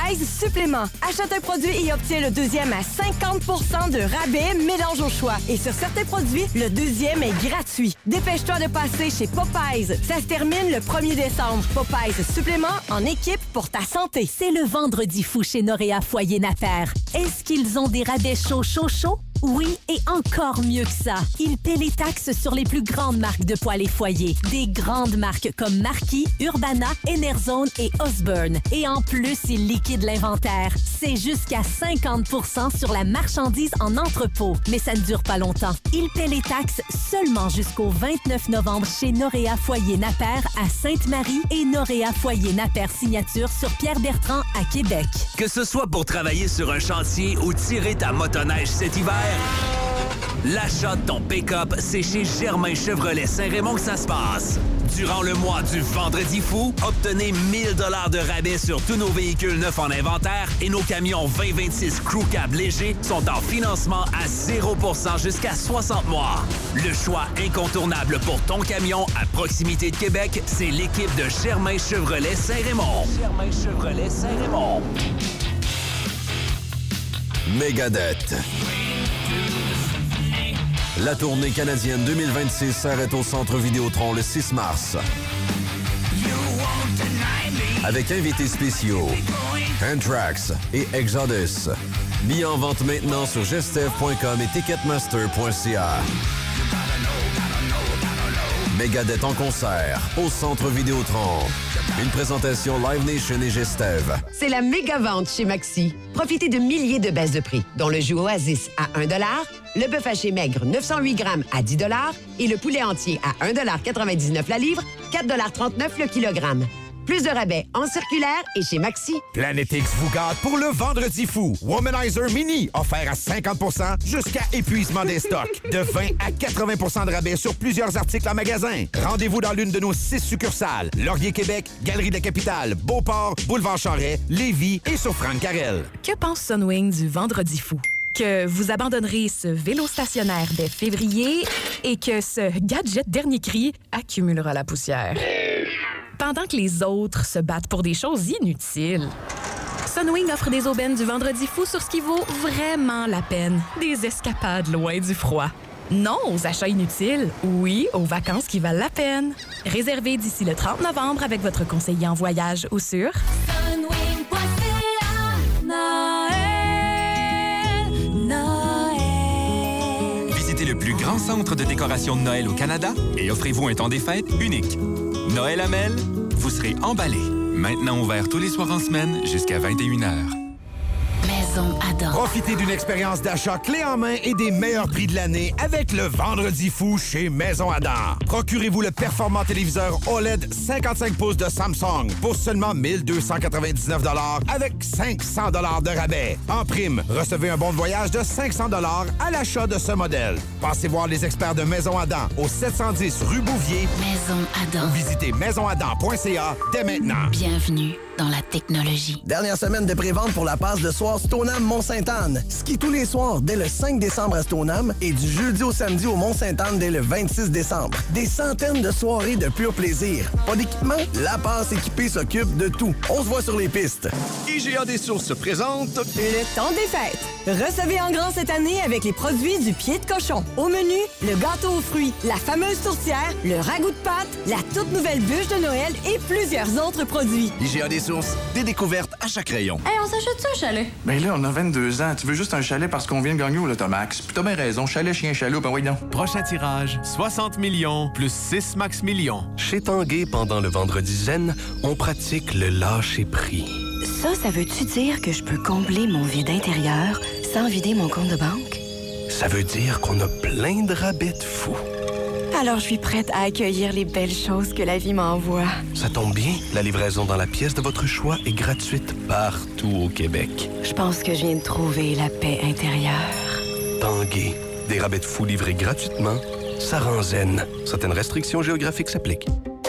Popeyes supplément. Achète un produit et obtiens le deuxième à 50% de rabais, mélange au choix. Et sur certains produits, le deuxième est gratuit. Dépêche-toi de passer chez Popeyes. Ça se termine le 1er décembre. Popeyes supplément en équipe pour ta santé. C'est le vendredi fou chez Noréa Foyer Napper. Est-ce qu'ils ont des rabais chauds? Oui, et encore mieux que ça. Ils paient les taxes sur les plus grandes marques de poêles et foyers. Des grandes marques comme Marquis, Urbana, Enerzone et Osborne. Et en plus, ils liquident l'inventaire. C'est jusqu'à 50% sur la marchandise en entrepôt. Mais ça ne dure pas longtemps. Ils paient les taxes seulement jusqu'au 29 novembre chez Noréa Foyer Napper à Sainte-Marie et Noréa Foyer Napper Signature sur Pierre-Bertrand à Québec. Que ce soit pour travailler sur un chantier ou tirer ta motoneige cet hiver, l'achat de ton pick-up, c'est chez Germain Chevrolet Saint-Raymond que ça se passe. Durant le mois du Vendredi fou, obtenez 1000 $ de rabais sur tous nos véhicules neufs en inventaire et nos camions 2026 Crew Cab légers sont en financement à 0% jusqu'à 60 mois. Le choix incontournable pour ton camion à proximité de Québec, c'est l'équipe de Germain Chevrolet Saint-Raymond. Germain Chevrolet Saint-Raymond. Megadeth. La tournée canadienne 2026 s'arrête au Centre Vidéotron le 6 mars. Avec invités spéciaux, Anthrax et Exodus. Billets en vente maintenant sur gestev.com et ticketmaster.ca. Megadeth en concert au Centre Vidéotron. Une présentation Live Nation et Gestev. C'est la méga vente chez Maxi. Profitez de milliers de baisses de prix, dont le jus Oasis à 1 $, le bœuf haché maigre 908 grammes à 10 $ et le poulet entier à 1,99 $ la livre, 4,39 $ le kilogramme. Plus de rabais en circulaire et chez Maxi. Planet X vous gâte pour le Vendredi fou. Womanizer Mini, offert à 50% jusqu'à épuisement des stocks. De 20 à 80% de rabais sur plusieurs articles en magasin. Rendez-vous dans l'une de nos 6 succursales. Laurier Québec, Galerie de la Capitale, Beauport, Boulevard Charest, Lévis et sur Franck Carrel. Que pense Sunwing du Vendredi fou? Que vous abandonnerez ce vélo stationnaire dès février et que ce gadget dernier cri accumulera la poussière. Pendant que les autres se battent pour des choses inutiles, Sunwing offre des aubaines du Vendredi fou sur ce qui vaut vraiment la peine. Des escapades loin du froid. Non aux achats inutiles, oui aux vacances qui valent la peine. Réservez d'ici le 30 novembre avec votre conseiller en voyage ou sur Sunwing.ca. Noël. Visitez le plus grand centre de décoration de Noël au Canada et offrez-vous un temps des fêtes unique. Noël Amel, vous serez emballé. Maintenant ouvert tous les soirs en semaine jusqu'à 21h. Maison Adam. Profitez d'une expérience d'achat clé en main et des meilleurs prix de l'année avec le Vendredi fou chez Maison Adam. Procurez-vous le performant téléviseur OLED 55 pouces de Samsung pour seulement 1 299 $ avec 500 $ de rabais. En prime, recevez un bon de voyage de 500 $ à l'achat de ce modèle. Passez voir les experts de Maison Adam au 710 rue Bouvier. Maison Adam. Visitez maisonadam.ca dès maintenant. Bienvenue dans la technologie. Dernière semaine de prévente pour la passe de soir Stoneham Mont-Sainte-Anne. Ski tous les soirs dès le 5 décembre à Stoneham et du jeudi au samedi au Mont-Sainte-Anne dès le 26 décembre. Des centaines de soirées de pur plaisir. Pas d'équipement? La passe équipée s'occupe de tout. On se voit sur les pistes. IGA des Sources présente Le temps des fêtes. Recevez en grand cette année avec les produits du pied de cochon. Au menu, le gâteau aux fruits, la fameuse tourtière, le ragoût de pâte, la toute nouvelle bûche de Noël et plusieurs autres produits. IGA des Sources, des découvertes à chaque rayon. Hey, on s'achète ça, un chalet? Ben là, on a 22 ans. Tu veux juste un chalet parce qu'on vient de gagner au Lotomax. Puis t'as bien raison. Chalet, chien, chaloupe, ben oui, non. Prochain tirage, 60 millions plus 6 max millions. Chez Tanguay, pendant le vendredi zen, on pratique le lâcher-pris. Ça veut-tu dire que je peux combler mon vide intérieur sans vider mon compte de banque? Ça veut dire qu'on a plein de rabais de fous. Alors, je suis prête à accueillir les belles choses que la vie m'envoie. Ça tombe bien, la livraison dans la pièce de votre choix est gratuite partout au Québec. Je pense que je viens de trouver la paix intérieure. Tanguay, des rabais de fous livrés gratuitement, ça rend zen. Certaines restrictions géographiques s'appliquent.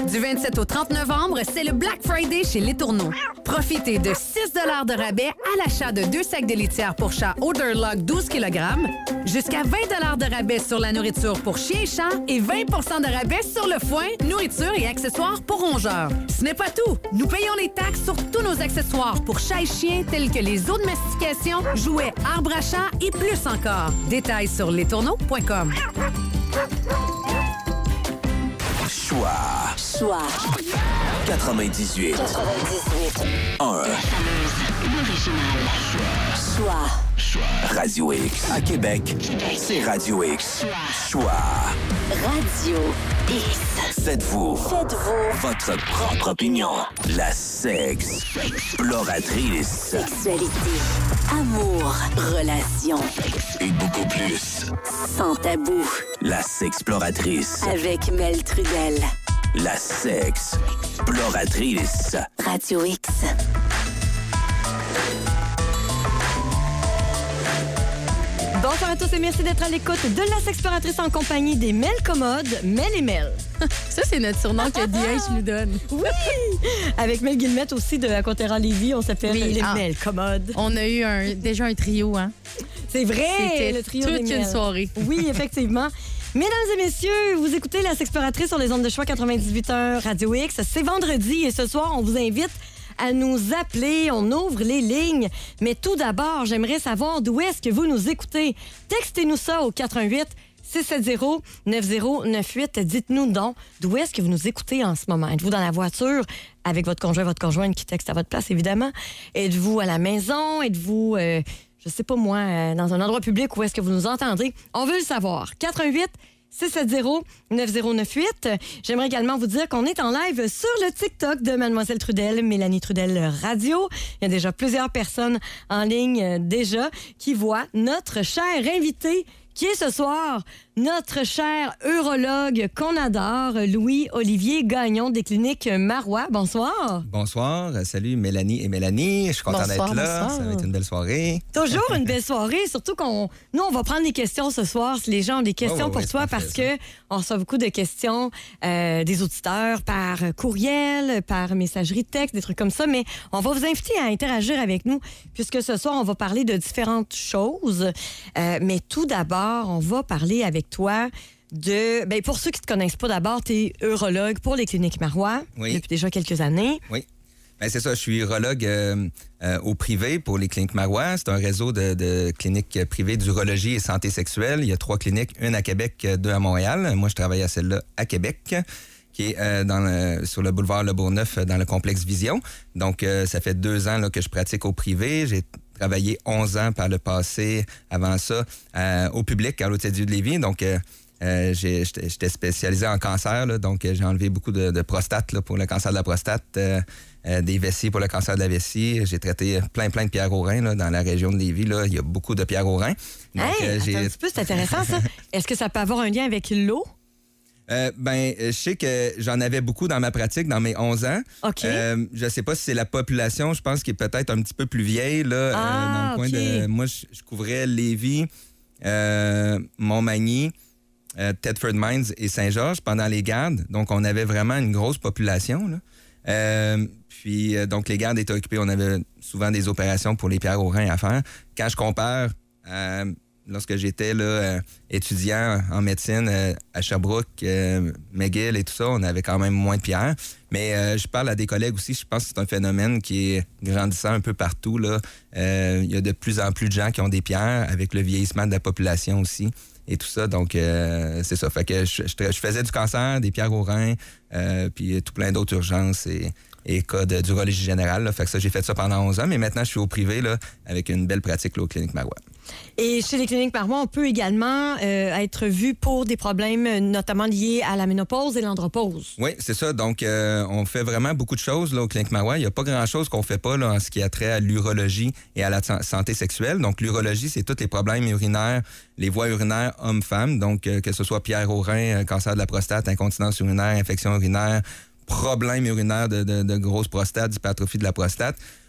Du 27 au 30 novembre, c'est le Black Friday chez Les Tourneaux. Profitez de 6 $ de rabais à l'achat de 2 sacs de litière pour chat Odorlog 12 kg, jusqu'à 20 $ de rabais sur la nourriture pour chien et chat et 20 % de rabais sur le foin, nourriture et accessoires pour rongeurs. Ce n'est pas tout. Nous payons les taxes sur tous nos accessoires pour chat et chien tels que les eaux de mastication, jouets, arbres à chat et plus encore. Détails sur lestourneaux.com. Choix 98 1 Choix Radio X à Québec, c'est Radio X. Choix Radio X. Faites-vous votre propre opinion. La sexploratrice. Sexualité, amour, relations. Et beaucoup plus. Sans tabou. La sexploratrice. Avec Mel Trudel. La sexploratrice. Radio X. Bonsoir à tous et merci d'être à l'écoute de la Sexploratrice en compagnie des Mel Commodes, Mel et Mel. Ça, c'est notre surnom que DH nous donne. Oui! Avec Mel Guillemette aussi de Aquaterra Lévis, on s'appelle les Mel Commodes. On a eu déjà un trio, hein? C'est vrai, c'était le trio toute des Mel. une soirée. Oui, effectivement. Mesdames et messieurs, vous écoutez la Sexploratrice sur les ondes de choix 98.1 Radio X. C'est vendredi et ce soir, on vous invite à nous appeler. On ouvre les lignes. Mais tout d'abord, j'aimerais savoir d'où est-ce que vous nous écoutez. Textez-nous ça au 418-670-9098. Dites-nous donc d'où est-ce que vous nous écoutez en ce moment. Êtes-vous dans la voiture avec votre conjointe qui texte à votre place, évidemment? Êtes-vous à la maison? Êtes-vous, je sais pas moi, dans un endroit public où est-ce que vous nous entendez? On veut le savoir. 418-670-9098. J'aimerais également vous dire qu'on est en live sur le TikTok de Mademoiselle Trudel, Mélanie Trudel Radio. Il y a déjà plusieurs personnes en ligne déjà qui voient notre cher invité qui est ce soir notre cher urologue qu'on adore, Louis-Olivier Gagnon des cliniques Marois. Bonsoir. Bonsoir. Salut Mélanie et Mélanie. Je suis content d'être là. Bonsoir. Ça va être une belle soirée. Toujours une belle soirée, surtout qu'on on va prendre des questions ce soir. Si les gens ont des questions pour toi, parce que on reçoit beaucoup de questions des auditeurs par courriel, par messagerie de texte, des trucs comme ça. Mais on va vous inviter à interagir avec nous, puisque ce soir, on va parler de différentes choses. Mais tout d'abord, on va parler avec toi de... Bien, pour ceux qui ne te connaissent pas, d'abord, tu es urologue pour les cliniques Marois depuis déjà quelques années. Oui. Bien, c'est ça, je suis urologue au privé pour les cliniques Marois. C'est un réseau de cliniques privées d'urologie et santé sexuelle. Il y a 3 cliniques, une à Québec, 2 à Montréal. Moi, je travaille à celle-là à Québec, qui est sur le boulevard Le Bourgneuf, dans le complexe Vision. Donc, ça fait 2 ans là, que je pratique au privé. J'ai travaillé 11 ans par le passé, avant ça, au public, à l'Hôtel-Dieu de Lévis. Donc, j'étais spécialisé en cancer, là, donc j'ai enlevé beaucoup de prostate là, pour le cancer de la prostate, des vessies pour le cancer de la vessie. J'ai traité plein de pierres aux reins là, dans la région de Lévis. Là. Il y a beaucoup de pierres aux reins. Donc, attends un petit peu, c'est intéressant ça. Est-ce que ça peut avoir un lien avec l'eau? Je sais que j'en avais beaucoup dans ma pratique, dans mes 11 ans. OK. Je sais pas si c'est la population, je pense, qui est peut-être un petit peu plus vieille, là, dans le coin de... Moi, je couvrais Lévis, Montmagny, Thetford Mines et Saint-Georges pendant les gardes. Donc, on avait vraiment une grosse population, là. Donc, les gardes étaient occupés. On avait souvent des opérations pour les pierres aux reins à faire. Quand je compare... lorsque j'étais là, étudiant en médecine à Sherbrooke, McGill et tout ça, on avait quand même moins de pierres. Mais je parle à des collègues aussi, je pense que c'est un phénomène qui est grandissant un peu partout, là. Il y a de plus en plus de gens qui ont des pierres avec le vieillissement de la population aussi et tout ça. Donc, c'est ça. Fait que je faisais du cancer, des pierres aux reins, puis tout plein d'autres urgences et cas d'urologie générale. Là. Fait que ça, j'ai fait ça pendant 11 ans, mais maintenant, je suis au privé là, avec une belle pratique là, aux cliniques Marois. Et chez les cliniques Marois, on peut également être vu pour des problèmes notamment liés à la ménopause et l'andropause. Oui, c'est ça. Donc, on fait vraiment beaucoup de choses là, aux cliniques Marois. Il n'y a pas grand-chose qu'on ne fait pas là, en ce qui a trait à l'urologie et à la santé sexuelle. Donc, l'urologie, c'est tous les problèmes urinaires, les voies urinaires hommes-femmes. Donc, que ce soit pierre aux reins, cancer de la prostate, incontinence urinaire, infection urinaire, problèmes urinaires de grosse prostate, d'hypertrophie de la prostate.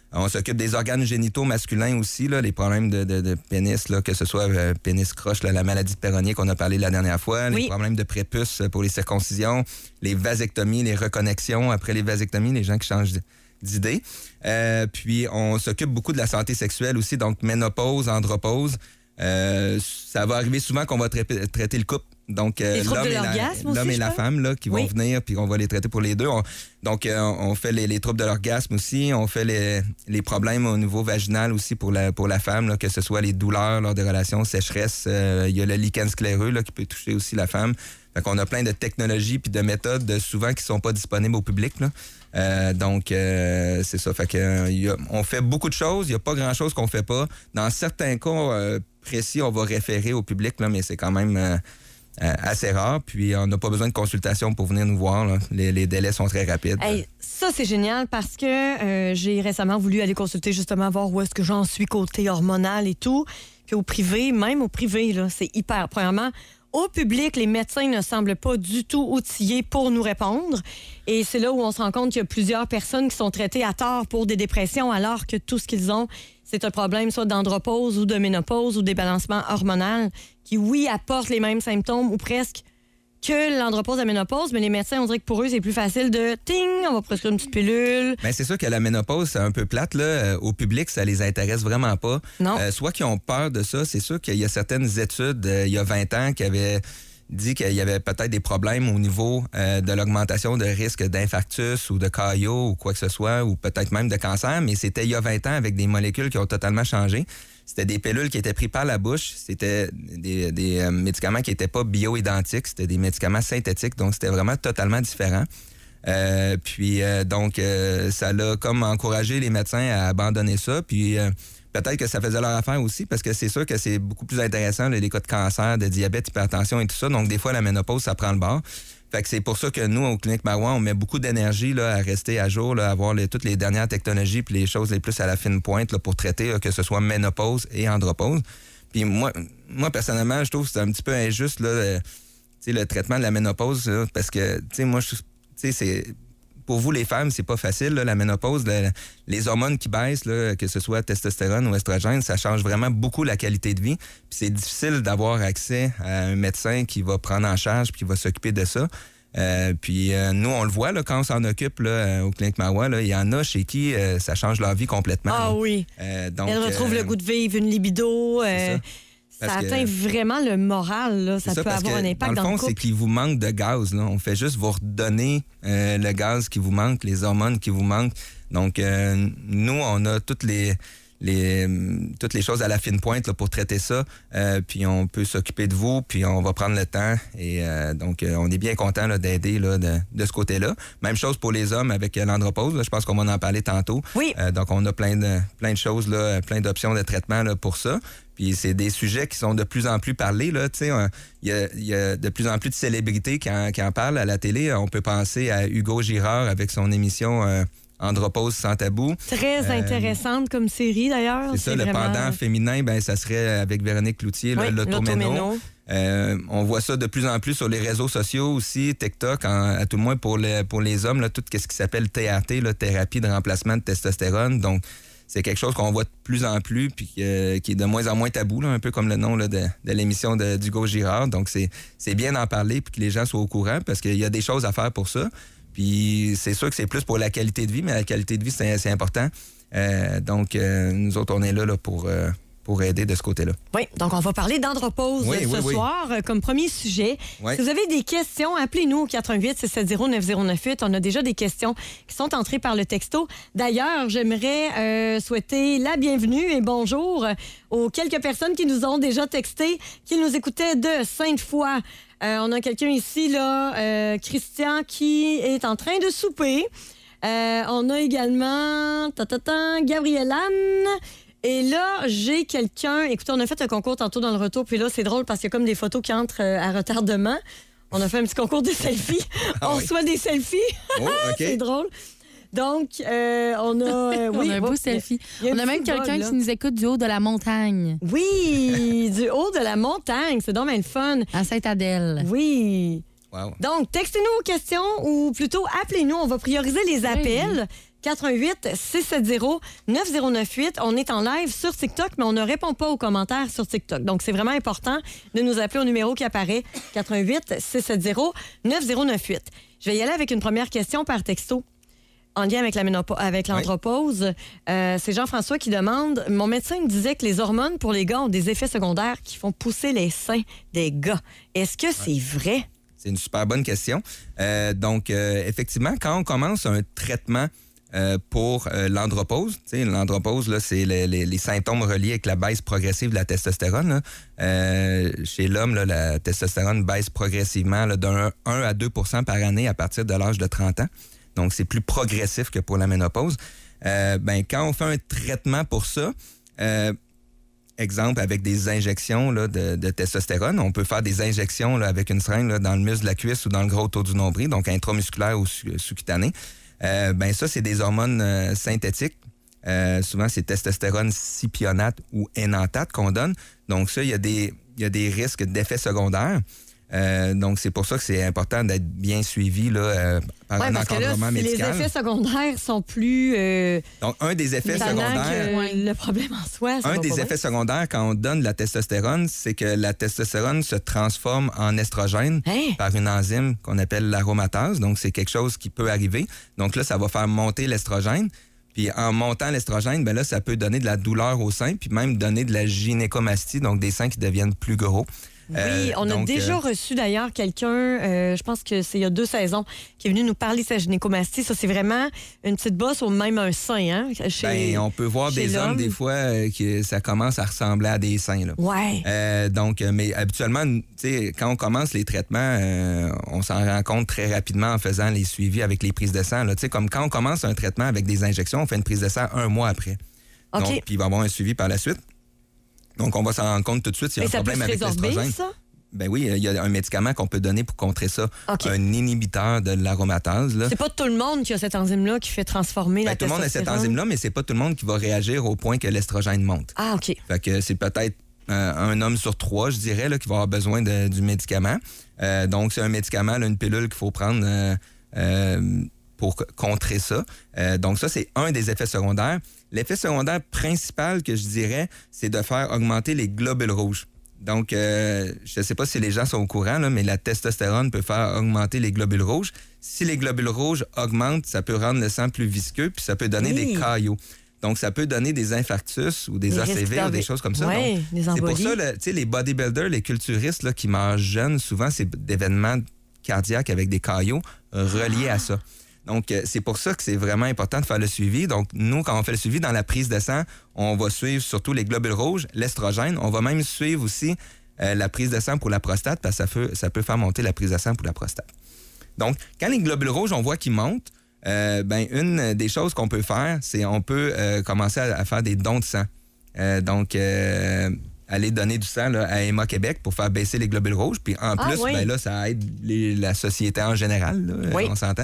On s'occupe des organes génitaux masculins aussi, là, les problèmes de pénis, là, que ce soit pénis croche, là, la maladie de Peyronie qu'on a parlé la dernière fois, les problèmes de prépuce pour les circoncisions, les vasectomies, les reconnexions après les vasectomies, les gens qui changent d'idée. Puis on s'occupe beaucoup de la santé sexuelle aussi, donc ménopause, andropause. Ça va arriver souvent qu'on va traiter le couple. Donc, l'homme et la femme là, qui vont venir, puis on va les traiter pour les deux. On fait les troubles de l'orgasme aussi. On fait les problèmes au niveau vaginal aussi pour la femme, là, que ce soit les douleurs lors des relations, sécheresse. Il y a le lichen scléreux là, qui peut toucher aussi la femme. Fait qu'on a plein de technologies puis de méthodes souvent qui sont pas disponibles au public, là. C'est ça. Fait que on fait beaucoup de choses. Il n'y a pas grand-chose qu'on fait pas. Dans certains cas précis, on va référer au public, là, mais c'est quand même assez rare. Puis on n'a pas besoin de consultation pour venir nous voir, là. Les délais sont très rapides. Hey, ça, c'est génial parce que j'ai récemment voulu aller consulter justement, voir où est-ce que j'en suis côté hormonal et tout. Puis au privé, même au privé, là, c'est hyper... Premièrement, au public, les médecins ne semblent pas du tout outillés pour nous répondre. Et c'est là où on se rend compte qu'il y a plusieurs personnes qui sont traitées à tort pour des dépressions, alors que tout ce qu'ils ont, c'est un problème soit d'andropause ou de ménopause ou débalancement hormonal qui, oui, apportent les mêmes symptômes ou presque que l'andropause et la ménopause, mais les médecins, on dirait que pour eux, c'est plus facile de « ting », on va prescrire une petite pilule. Bien, c'est sûr que la ménopause, c'est un peu plate, là. Au public, ça les intéresse vraiment pas. Non. Soit qu'ils ont peur de ça, c'est sûr qu'il y a certaines études, il y a 20 ans, qui avaient dit qu'il y avait peut-être des problèmes au niveau de l'augmentation de risque d'infarctus ou de caillot ou quoi que ce soit, ou peut-être même de cancer, mais c'était il y a 20 ans avec des molécules qui ont totalement changé. C'était des pilules qui étaient prises par la bouche. C'était des médicaments qui n'étaient pas bio-identiques. C'était des médicaments synthétiques. Donc, c'était vraiment totalement différent. Donc, ça l'a comme encouragé les médecins à abandonner ça. Puis, peut-être que ça faisait leur affaire aussi, parce que c'est sûr que c'est beaucoup plus intéressant, les cas de cancer, de diabète, hypertension et tout ça. Donc, des fois, la ménopause, ça prend le bord. Fait que c'est pour ça que nous, au Clinique Marois, on met beaucoup d'énergie là, à rester à jour, là, à avoir toutes les dernières technologies puis les choses les plus à la fine pointe là, pour traiter, là, que ce soit ménopause et andropause. Puis moi, personnellement, je trouve que c'est un petit peu injuste là, le traitement de la ménopause, là, parce que, moi, c'est... Pour vous, les femmes, c'est pas facile, là, la ménopause. Les hormones qui baissent, là, que ce soit testostérone ou estrogène, ça change vraiment beaucoup la qualité de vie. Puis c'est difficile d'avoir accès à un médecin qui va prendre en charge puis qui va s'occuper de ça. Nous, on le voit là, quand on s'en occupe là, au Clinique Marois, il y en a chez qui ça change leur vie complètement. Ah oui. Donc, elles retrouvent le goût de vivre, une libido. Ça atteint vraiment le moral. Là. Ça peut avoir un impact dans le couple. Dans le fond, c'est qu'il vous manque de gaz. Là. On fait juste vous redonner le gaz qui vous manque, les hormones qui vous manquent. Donc, nous, on a toutes les choses à la fine pointe là, pour traiter ça. Puis on peut s'occuper de vous, puis on va prendre le temps. Et donc, on est bien content là, d'aider là, de ce côté-là. Même chose pour les hommes avec l'andropause. Là, je pense qu'on va en parler tantôt. Oui. Donc, on a plein de choses, là, plein d'options de traitement là, pour ça. Puis c'est des sujets qui sont de plus en plus parlés. Il y a de plus en plus de célébrités qui en parlent à la télé. On peut penser à Hugo Girard avec son émission Andropause sans tabou. Très intéressante comme série, d'ailleurs. C'est ça, le pendant féminin, ça serait avec Véronique Cloutier, oui, l'automéno. On voit ça de plus en plus sur les réseaux sociaux aussi, TikTok, à tout le moins pour les hommes, là, tout ce qui s'appelle TRT, là, thérapie de remplacement de testostérone. Donc, c'est quelque chose qu'on voit de plus en plus puis qui est de moins en moins tabou, là, un peu comme le nom là, de l'émission d'Hugo Girard. Donc, c'est bien d'en parler puis que les gens soient au courant parce qu'il y a des choses à faire pour ça. Puis, c'est sûr que c'est plus pour la qualité de vie, mais la qualité de vie, c'est important. Nous autres, on est là pour aider de ce côté-là. Oui, donc on va parler d'andropause ce soir comme premier sujet. Oui. Si vous avez des questions, appelez-nous au 418-670-9098. On a déjà des questions qui sont entrées par le texto. D'ailleurs, j'aimerais souhaiter la bienvenue et bonjour aux quelques personnes qui nous ont déjà texté, qui nous écoutaient de Sainte-Foy. On a quelqu'un ici, là, Christian, qui est en train de souper. On a également Gabrielle Anne. Et là, j'ai quelqu'un... Écoutez, on a fait un concours tantôt dans le retour, puis là, c'est drôle parce qu'il y a comme des photos qui entrent à retardement. On a fait un petit concours de selfies. On reçoit des selfies. Oh, OK. C'est drôle. Donc, on a... on a un beau selfie. On a même quelqu'un qui nous écoute du haut de la montagne. Oui, du haut de la montagne. C'est donc bien le fun. À Sainte-Adèle. Oui. Wow. Donc, textez-nous vos questions ou plutôt appelez-nous. On va prioriser les appels. 88-670-9098. On est en live sur TikTok, mais on ne répond pas aux commentaires sur TikTok. Donc, c'est vraiment important de nous appeler au numéro qui apparaît, 88-670-9098. Je vais y aller avec une première question par texto. En lien avec l'andropause, c'est Jean-François qui demande « Mon médecin me disait que les hormones pour les gars ont des effets secondaires qui font pousser les seins des gars. Est-ce que c'est vrai? » C'est une super bonne question. Donc, effectivement, quand on commence un traitement pour l'andropause, l'andropause, là, c'est les symptômes reliés avec la baisse progressive de la testostérone. Chez l'homme, là, la testostérone baisse progressivement là, d'un 1 à 2 % par année à partir de l'âge de 30 ans. Donc, c'est plus progressif que pour la ménopause. Quand on fait un traitement pour ça, exemple, avec des injections là, de testostérone, on peut faire des injections là, avec une seringue là, dans le muscle de la cuisse ou dans le gros autour du nombril, donc intramusculaire ou sous-cutané. Ça, c'est des hormones synthétiques. Souvent, c'est testostérone cypionate ou énanthate qu'on donne. Donc, ça, il y a des risques d'effets secondaires. Donc, c'est pour ça que c'est important d'être bien suivi là, par un encadrement médical. Les effets secondaires sont plus... Donc, un des effets secondaires... le problème en soi, un des effets secondaires quand on donne la testostérone, c'est que la testostérone se transforme en estrogène par une enzyme qu'on appelle l'aromatase. Donc, c'est quelque chose qui peut arriver. Donc là, ça va faire monter l'estrogène. Puis en montant l'estrogène, ben là, ça peut donner de la douleur au sein, puis même donner de la gynécomastie, donc des seins qui deviennent plus gros. Oui, on a déjà reçu d'ailleurs quelqu'un, je pense que c'est il y a 2 saisons, qui est venu nous parler de sa gynécomastie. Ça, c'est vraiment une petite bosse ou même un sein. Hein, on peut voir des hommes, des fois, que ça commence à ressembler à des seins. Là. Ouais. Mais habituellement, quand on commence les traitements, on s'en rend compte très rapidement en faisant les suivis avec les prises de sang. Là. Comme quand on commence un traitement avec des injections, on fait une prise de sang 1 mois après. OK. Donc, puis il va y avoir un suivi par la suite. Donc, on va s'en rendre compte tout de suite s'il y a un problème avec l'estrogène. Ben oui, il y a un médicament qu'on peut donner pour contrer ça. Okay. Un inhibiteur de l'aromatase. Là. C'est pas tout le monde qui a cette enzyme-là qui fait transformer la testostérone. Tout le monde a cette enzyme-là, mais c'est pas tout le monde qui va réagir au point que l'estrogène monte. Ah, OK. Fait que c'est peut-être un homme sur 3, je dirais, là, qui va avoir besoin du médicament. Donc, c'est un médicament, là, une pilule qu'il faut prendre pour contrer ça. Donc, ça, c'est un des effets secondaires. L'effet secondaire principal que je dirais, c'est de faire augmenter les globules rouges. Donc, je ne sais pas si les gens sont au courant, là, mais la testostérone peut faire augmenter les globules rouges. Si les globules rouges augmentent, ça peut rendre le sang plus visqueux, puis ça peut donner des caillots. Donc, ça peut donner des infarctus ou des ACV ou des choses comme ça. Oui, donc, des embolies. C'est pour ça, les bodybuilders, les culturistes là, qui meurent jeunes, souvent, c'est d'événements cardiaques avec des caillots reliés à ça. Donc, c'est pour ça que c'est vraiment important de faire le suivi. Donc, nous, quand on fait le suivi dans la prise de sang, on va suivre surtout les globules rouges, l'estrogène. On va même suivre aussi la prise de sang pour la prostate parce que ça peut faire monter la prise de sang pour la prostate. Donc, quand les globules rouges, on voit qu'ils montent, une des choses qu'on peut faire, c'est on peut commencer à faire des dons de sang. Aller donner du sang là, à Emma Québec pour faire baisser les globules rouges. Puis en plus, là, ça aide la société en général, là, on s'entend.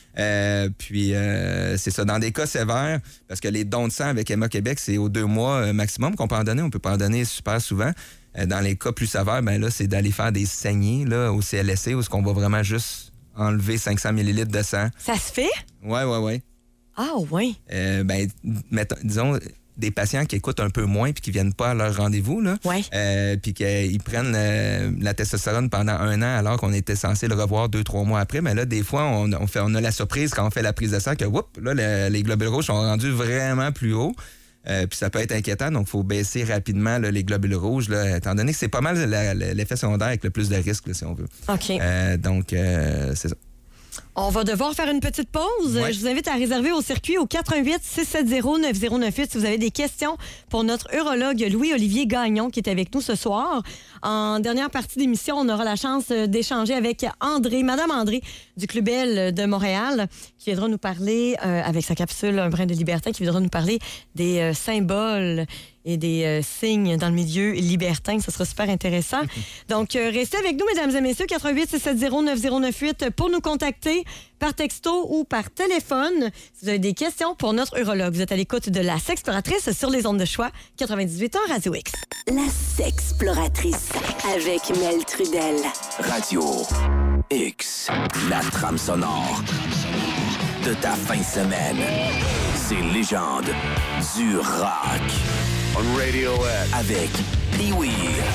C'est ça. Dans des cas sévères, parce que les dons de sang avec Emma Québec, c'est aux 2 mois maximum qu'on peut en donner. On peut pas en donner super souvent. Dans les cas plus sévères, là, c'est d'aller faire des saignées là, au CLSC où on va vraiment juste enlever 500 ml de sang. Ça se fait? Oui. Ah, oui. Disons, des patients qui écoutent un peu moins puis qui viennent pas à leur rendez-vous, là, puis qu'ils prennent la testostérone pendant 1 an alors qu'on était censé le revoir 2-3 mois après, mais là, des fois, on a la surprise quand on fait la prise de sang que, les globules rouges sont rendus vraiment plus hauts. Puis ça peut être inquiétant, donc il faut baisser rapidement là, les globules rouges, là, étant donné que c'est pas mal l'effet secondaire avec le plus de risques, là, si on veut. OK. C'est ça. On va devoir faire une petite pause. Je vous invite à réserver au circuit au 88-670-9098 si vous avez des questions pour notre urologue Louis-Olivier Gagnon qui est avec nous ce soir. En dernière partie d'émission, on aura la chance d'échanger avec Madame André du Club Bell de Montréal qui viendra nous parler, avec sa capsule Un brin de libertin, qui viendra nous parler des symboles et des signes dans le milieu libertin. Ça sera super intéressant. Donc, restez avec nous, mesdames et messieurs, 88-670-9098 pour nous contacter par texto ou par téléphone si vous avez des questions pour notre urologue. Vous êtes à l'écoute de La Sexploratrice sur les ondes de choix 98 ans Radio X. La Sexploratrice avec Mel Trudel. Radio X, la trame sonore. de ta fin de semaine. C'est Légende du rock. On Radiohead. Avec Pee-Wee.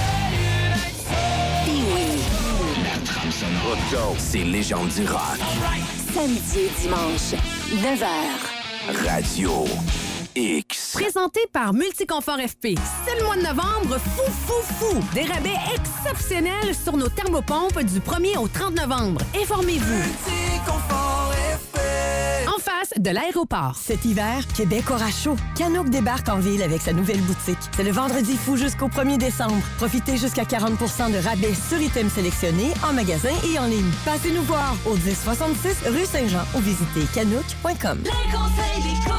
Pee-Wee. Let's go. C'est Légende du rock. Samedi et dimanche, 9h. Radio X. Présenté par Multiconfort FP. C'est le mois de novembre, fou! Des rabais exceptionnels sur nos thermopompes du 1er au 30 novembre. Informez-vous. Multiconfort FP. En face de l'aéroport. Cet hiver, Québec aura chaud. Canook débarque en ville avec sa nouvelle boutique. C'est le vendredi fou jusqu'au 1er décembre. Profitez jusqu'à 40 % de rabais sur items sélectionnés en magasin et en ligne. Passez nous voir au 1066 rue Saint-Jean ou visitez canook.com. Les conseils d'éco.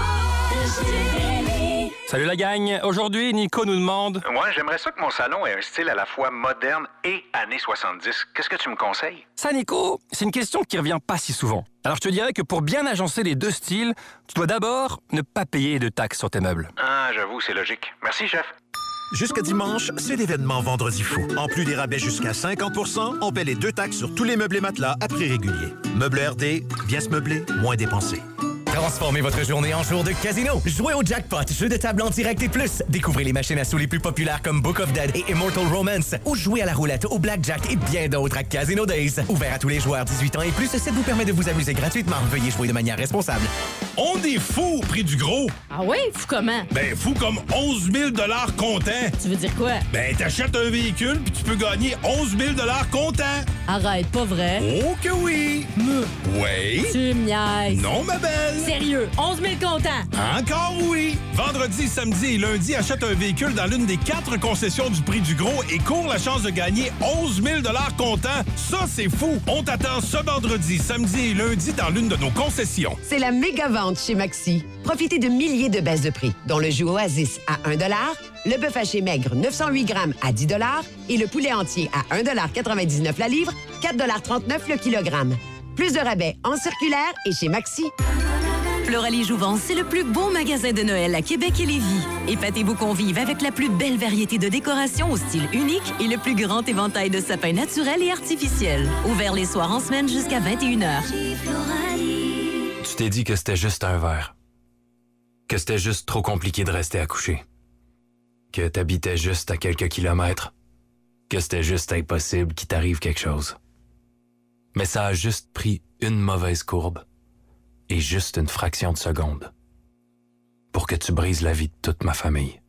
Salut la gang! Aujourd'hui, Nico nous demande... Ouais, j'aimerais ça que mon salon ait un style à la fois moderne et années 70. Qu'est-ce que tu me conseilles? Ça, Nico, c'est une question qui revient pas si souvent. Alors, je te dirais que pour bien agencer les deux styles, tu dois d'abord ne pas payer de taxes sur tes meubles. Ah, j'avoue, c'est logique. Merci, chef. Jusqu'à dimanche, c'est l'événement Vendredi fou. En plus des rabais jusqu'à 50 %, on paie les 2 taxes sur tous les meubles et matelas à prix régulier. Meubles RD, bien se meubler, moins dépensé. Transformez votre journée en jour de casino. Jouez au jackpot, jeu de table en direct et plus. Découvrez les machines à sous les plus populaires comme Book of Dead et Immortal Romance. Ou jouez à la roulette, au blackjack et bien d'autres à Casino Days. Ouvert à tous les joueurs 18 ans et plus, ça vous permet de vous amuser gratuitement. Veuillez jouer de manière responsable. On est fou au prix du gros. Ah oui? Fou comment? Ben, fou comme 11 000 $ comptant. Tu veux dire quoi? Ben, t'achètes un véhicule puis tu peux gagner 11 000 $ comptant. Arrête, pas vrai? Oh que oui! Oui? Tu me niaises. Non, ma belle! Sérieux? 11 000 comptants? Encore oui! Vendredi, samedi et lundi, achète un véhicule dans l'une des 4 concessions du prix du gros et cours la chance de gagner 11 000 $ comptant. Ça, c'est fou! On t'attend ce vendredi, samedi et lundi dans l'une de nos concessions. C'est la méga vente chez Maxi. Profitez de milliers de baisses de prix, dont le jus Oasis à 1 $, le bœuf haché maigre 908 grammes à 10 $ et le poulet entier à 1,99 $ la livre, 4,39 $ le kilogramme. Plus de rabais en circulaire et chez Maxi. Floralie Jouvence, c'est le plus beau magasin de Noël à Québec et Lévis. Épatez vos convives avec la plus belle variété de décorations au style unique et le plus grand éventail de sapins naturels et artificiels. Ouvert les soirs en semaine jusqu'à 21h. Tu t'es dit que c'était juste un verre. Que c'était juste trop compliqué de rester accouché. Que t'habitais juste à quelques kilomètres. Que c'était juste impossible qu'il t'arrive quelque chose. Mais ça a juste pris une mauvaise courbe et juste une fraction de seconde pour que tu brises la vie de toute ma famille.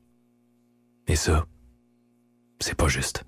Et ça, c'est pas juste.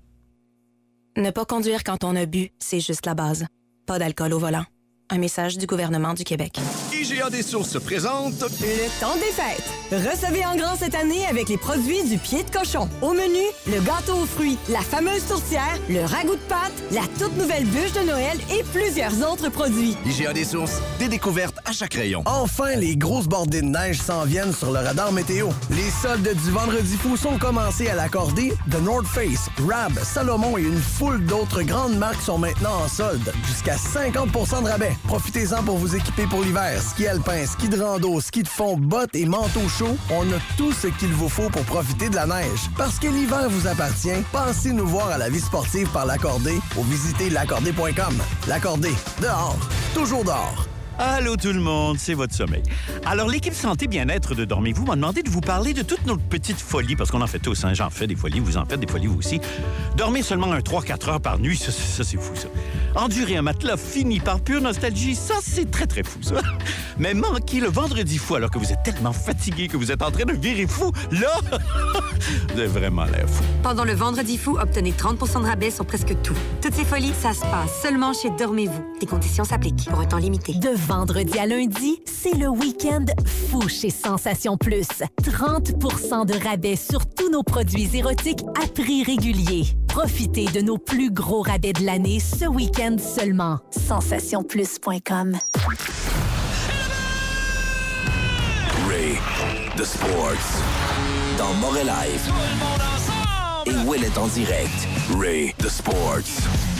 Ne pas conduire quand on a bu, c'est juste la base. Pas d'alcool au volant. Un message du gouvernement du Québec. IGA des sources présente... Le temps des fêtes. Recevez en grand cette année avec les produits du pied de cochon. Au menu, le gâteau aux fruits, la fameuse tourtière, le ragoût de pâte, la toute nouvelle bûche de Noël et plusieurs autres produits. IGA des sources, des découvertes à chaque rayon. Enfin, les grosses bordées de neige s'en viennent sur le radar météo. Les soldes du Vendredi fou sont commencés à l'accorder. The North Face, Rab, Salomon et une foule d'autres grandes marques sont maintenant en solde. Jusqu'à 50 % de rabais. Profitez-en pour vous équiper pour l'hiver. Ski alpin, ski de rando, ski de fond, bottes et manteaux chauds. On a tout ce qu'il vous faut pour profiter de la neige. Parce que l'hiver vous appartient, pensez nous voir à la vie sportive par l'Accordé ou visitez l'accordé.com. L'Accordé, dehors, toujours dehors. Allô tout le monde, c'est votre sommeil. Alors, l'équipe Santé Bien-être de Dormez-vous m'a demandé de vous parler de toutes nos petites folies, parce qu'on en fait tous, hein? J'en fais des folies, vous en faites des folies vous aussi. Dormez seulement 3-4 heures par nuit, ça c'est fou, ça. Endurer un matelas fini par pure nostalgie, ça c'est très très fou, ça. Mais manquer le vendredi fou alors que vous êtes tellement fatigué que vous êtes en train de virer fou, là, vous avez vraiment l'air fou. Pendant le vendredi fou, obtenez 30 % de rabais sur presque tout. Toutes ces folies, ça se passe seulement chez Dormez-vous. Des conditions s'appliquent pour un temps limité. De vendredi à lundi, c'est le week-end fou chez Sensation Plus. 30 % de rabais sur tous nos produits érotiques à prix régulier. Profitez de nos plus gros rabais de l'année ce week-end seulement. SensationPlus.com. Ray, The Sports, dans Montréal Live. Et Will est en direct. Ray, The Sports.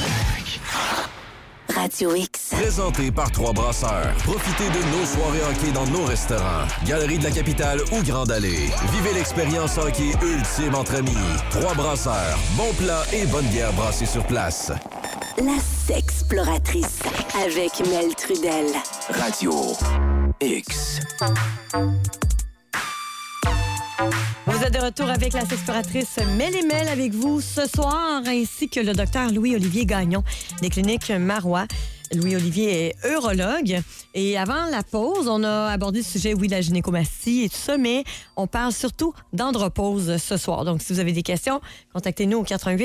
Radio X. Présenté par Trois Brasseurs. Profitez de nos soirées hockey dans nos restaurants. Galerie de la Capitale ou Grande Allée. Vivez l'expérience hockey ultime entre amis. Trois Brasseurs. Bons plats et bonne bière brassée sur place. La Sexploratrice avec Mel Trudel. Radio X. Vous êtes de retour avec la sexploratrice Mélie-Mel avec vous ce soir, ainsi que le docteur Louis-Olivier Gagnon des cliniques Marois. Louis-Olivier est urologue. Et avant la pause, on a abordé le sujet, oui, de la gynécomastie et tout ça, mais on parle surtout d'andropause ce soir. Donc, si vous avez des questions, contactez-nous au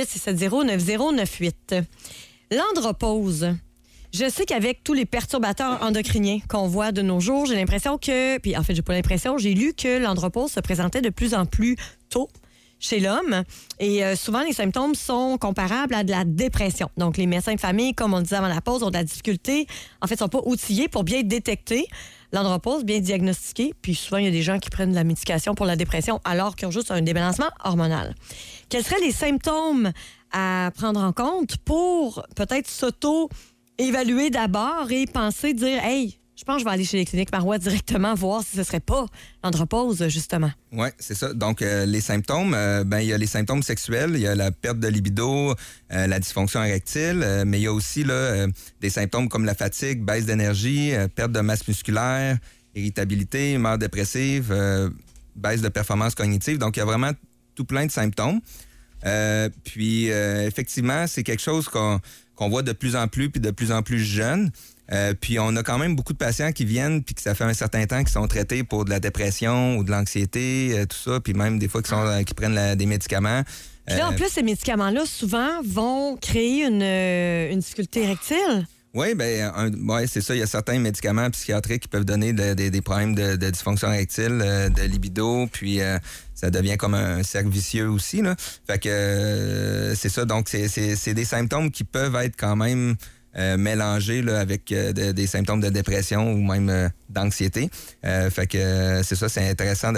88-670-9098. L'andropause. Je sais qu'avec tous les perturbateurs endocriniens qu'on voit de nos jours, j'ai l'impression que... Puis en fait, j'ai pas l'impression, j'ai lu que l'andropause se présentait de plus en plus tôt chez l'homme. Et souvent, les symptômes sont comparables à de la dépression. Donc, les médecins de famille, comme on le disait avant la pause, ont de la difficulté. En fait, ils sont pas outillés pour bien détecter l'andropause, bien diagnostiquer. Puis souvent, il y a des gens qui prennent de la médication pour la dépression alors qu'ils ont juste un débalancement hormonal. Quels seraient les symptômes à prendre en compte pour peut-être évaluer d'abord et penser, dire, hey, je pense que je vais aller chez les cliniques Marois directement voir si ce serait pas l'andropause, justement. Oui, c'est ça. Donc, les symptômes, il y a les symptômes sexuels, il y a la perte de libido, la dysfonction érectile, mais il y a aussi là, des symptômes comme la fatigue, baisse d'énergie, perte de masse musculaire, irritabilité, humeur dépressive, baisse de performance cognitive. Donc, il y a vraiment tout plein de symptômes. Effectivement, c'est quelque chose qu'on voit de plus en plus, puis de plus en plus jeunes. Puis on a quand même beaucoup de patients qui viennent, puis que ça fait un certain temps qu'ils sont traités pour de la dépression ou de l'anxiété, tout ça, puis même des fois qui prennent des médicaments. Puis là, en plus, ces médicaments-là, souvent, vont créer une difficulté érectile. Oui, c'est ça. Il y a certains médicaments psychiatriques qui peuvent donner des problèmes de dysfonction érectile, de libido, puis ça devient comme un cercle vicieux aussi, là. Fait que c'est ça. Donc, c'est des symptômes qui peuvent être quand même mélangés là, avec des symptômes de dépression ou même d'anxiété. Fait que c'est ça, c'est intéressant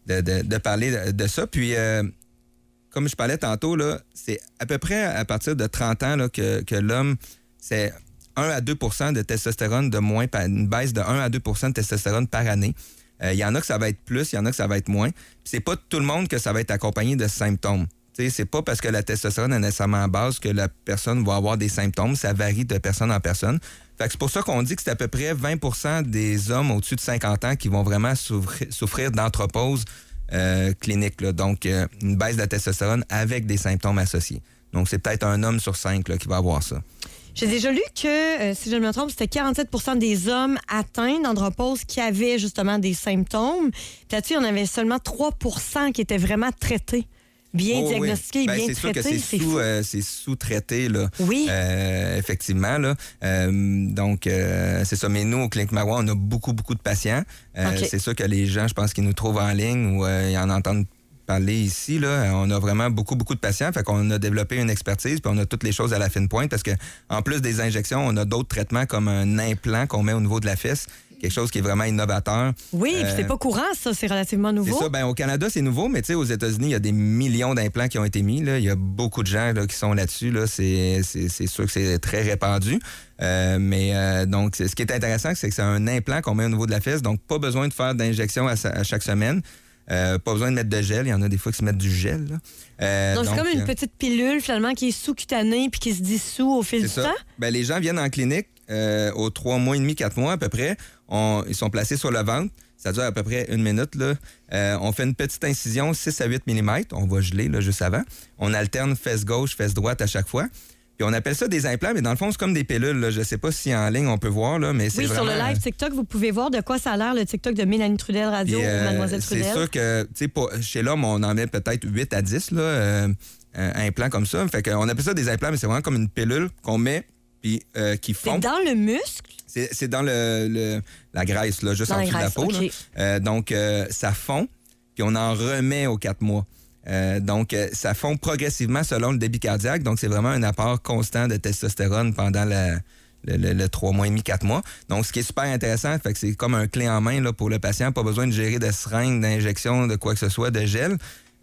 de parler de ça. Puis, comme je parlais tantôt, là, c'est à peu près à partir de 30 ans là, que l'homme, c'est 1 à 2 % de testostérone de moins, une baisse de 1 à 2 % de testostérone par année. Il y en a que ça va être plus, il y en a que ça va être moins. Puis c'est pas tout le monde que ça va être accompagné de symptômes. T'sais, c'est pas parce que la testostérone est nécessairement en basse que la personne va avoir des symptômes. Ça varie de personne en personne. Fait que c'est pour ça qu'on dit que c'est à peu près 20 % des hommes au-dessus de 50 ans qui vont vraiment souffrir d'andropause clinique. Là. Donc, une baisse de la testostérone avec des symptômes associés. Donc, c'est peut-être un homme sur 5 là, qui va avoir ça. J'ai déjà lu que, si je ne me trompe, c'était 47 % des hommes atteints d'andropause qui avaient justement des symptômes. Puis là-dessus, il y en avait seulement 3 % qui étaient vraiment traités. Bien diagnostiqué, bien traité. C'est sûr que c'est sous-traité, là. Oui. Effectivement, là. Donc, c'est ça. Mais nous, au Clinique Marois, on a beaucoup, beaucoup de patients. Okay. C'est sûr que les gens, je pense qu'ils nous trouvent en ligne ou ils en entendent parler ici, là. On a vraiment beaucoup, beaucoup de patients. Fait qu'on a développé une expertise, puis on a toutes les choses à la fine pointe parce que en plus des injections, on a d'autres traitements comme un implant qu'on met au niveau de la fesse. Quelque chose qui est vraiment innovateur. Oui, puis c'est pas courant, ça. C'est relativement nouveau. C'est ça. Au Canada, c'est nouveau, mais tu sais, aux États-Unis, il y a des millions d'implants qui ont été mis. Là. Il y a beaucoup de gens là, qui sont là-dessus. Là. C'est sûr que c'est très répandu. Donc, ce qui est intéressant, c'est que c'est un implant qu'on met au niveau de la fesse. Donc, pas besoin de faire d'injection à chaque semaine. Pas besoin de mettre de gel. Il y en a des fois qui se mettent du gel. Là. Donc, c'est comme une petite pilule, finalement, qui est sous-cutanée puis qui se dissout au fil du temps? Les gens viennent en clinique aux 3 mois et demi, 4 mois à peu près. Ils sont placés sur le ventre. Ça dure à peu près 1 minute. Là. On fait une petite incision, 6 à 8 mm. On va geler là, juste avant. On alterne fesse gauche, fesse droite à chaque fois. Puis on appelle ça des implants, mais dans le fond, c'est comme des pilules. Là. Je ne sais pas si en ligne on peut voir, là, mais c'est vraiment... sur le live TikTok, vous pouvez voir de quoi ça a l'air, le TikTok de Mélanie Trudel Radio ou Mademoiselle Trudel. C'est sûr que chez l'homme, on en met peut-être 8 à 10 là, implants comme ça. Fait qu'on appelle ça des implants, mais c'est vraiment comme une pilule qu'on met puis qui fond. C'est dans le muscle? C'est dans la graisse, là, juste en dessous de la peau. Okay. Donc, ça fond, puis on en remet aux 4 mois. Donc, ça fond progressivement selon le débit cardiaque. Donc, c'est vraiment un apport constant de testostérone pendant le 3 mois et demi, 4 mois. Donc, ce qui est super intéressant, fait que c'est comme un clé en main là, pour le patient. Pas besoin de gérer de seringue, d'injection, de quoi que ce soit, de gel.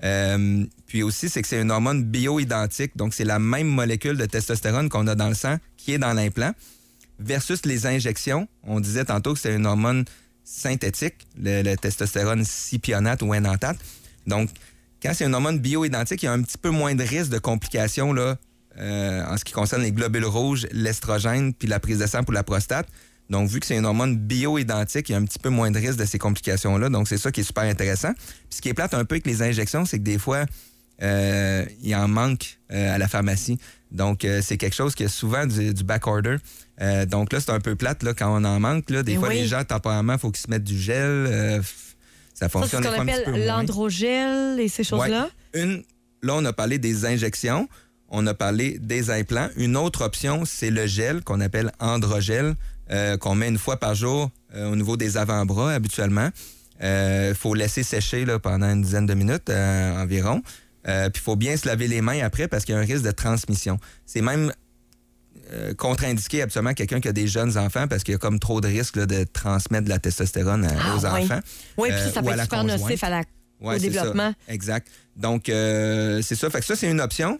Puis aussi, c'est que c'est une hormone bioidentique. Donc, c'est la même molécule de testostérone qu'on a dans le sang qui est dans l'implant. Versus les injections, on disait tantôt que c'est une hormone synthétique, le testostérone cypionate ou enantate. Donc, quand c'est une hormone bioidentique, il y a un petit peu moins de risque de complications là, en ce qui concerne les globules rouges, l'estrogène puis la prise de sang pour la prostate. Donc, vu que c'est une hormone bio-identique, il y a un petit peu moins de risque de ces complications-là. Donc, c'est ça qui est super intéressant. Puis, ce qui est plate un peu avec les injections, c'est que des fois, il en manque à la pharmacie. Donc, c'est quelque chose qui a souvent du backorder. Donc là, c'est un peu plate là, quand on en manque. Là. Des fois, les gens, temporairement, il faut qu'ils se mettent du gel. Ça fonctionne c'est ce qu'on appelle l'androgel et ces choses-là? Ouais. Là, on a parlé des injections. On a parlé des implants. Une autre option, c'est le gel qu'on appelle androgel, qu'on met une fois par jour au niveau des avant-bras habituellement. Il faut laisser sécher là, pendant une dizaine de minutes environ. Puis il faut bien se laver les mains après parce qu'il y a un risque de transmission. C'est même contre-indiqué absolument à quelqu'un qui a des jeunes enfants parce qu'il y a comme trop de risques là, de transmettre de la testostérone aux enfants. Oui, puis ça peut être super nocif au développement. Ça. Exact. Donc, c'est ça. Fait que ça, c'est une option.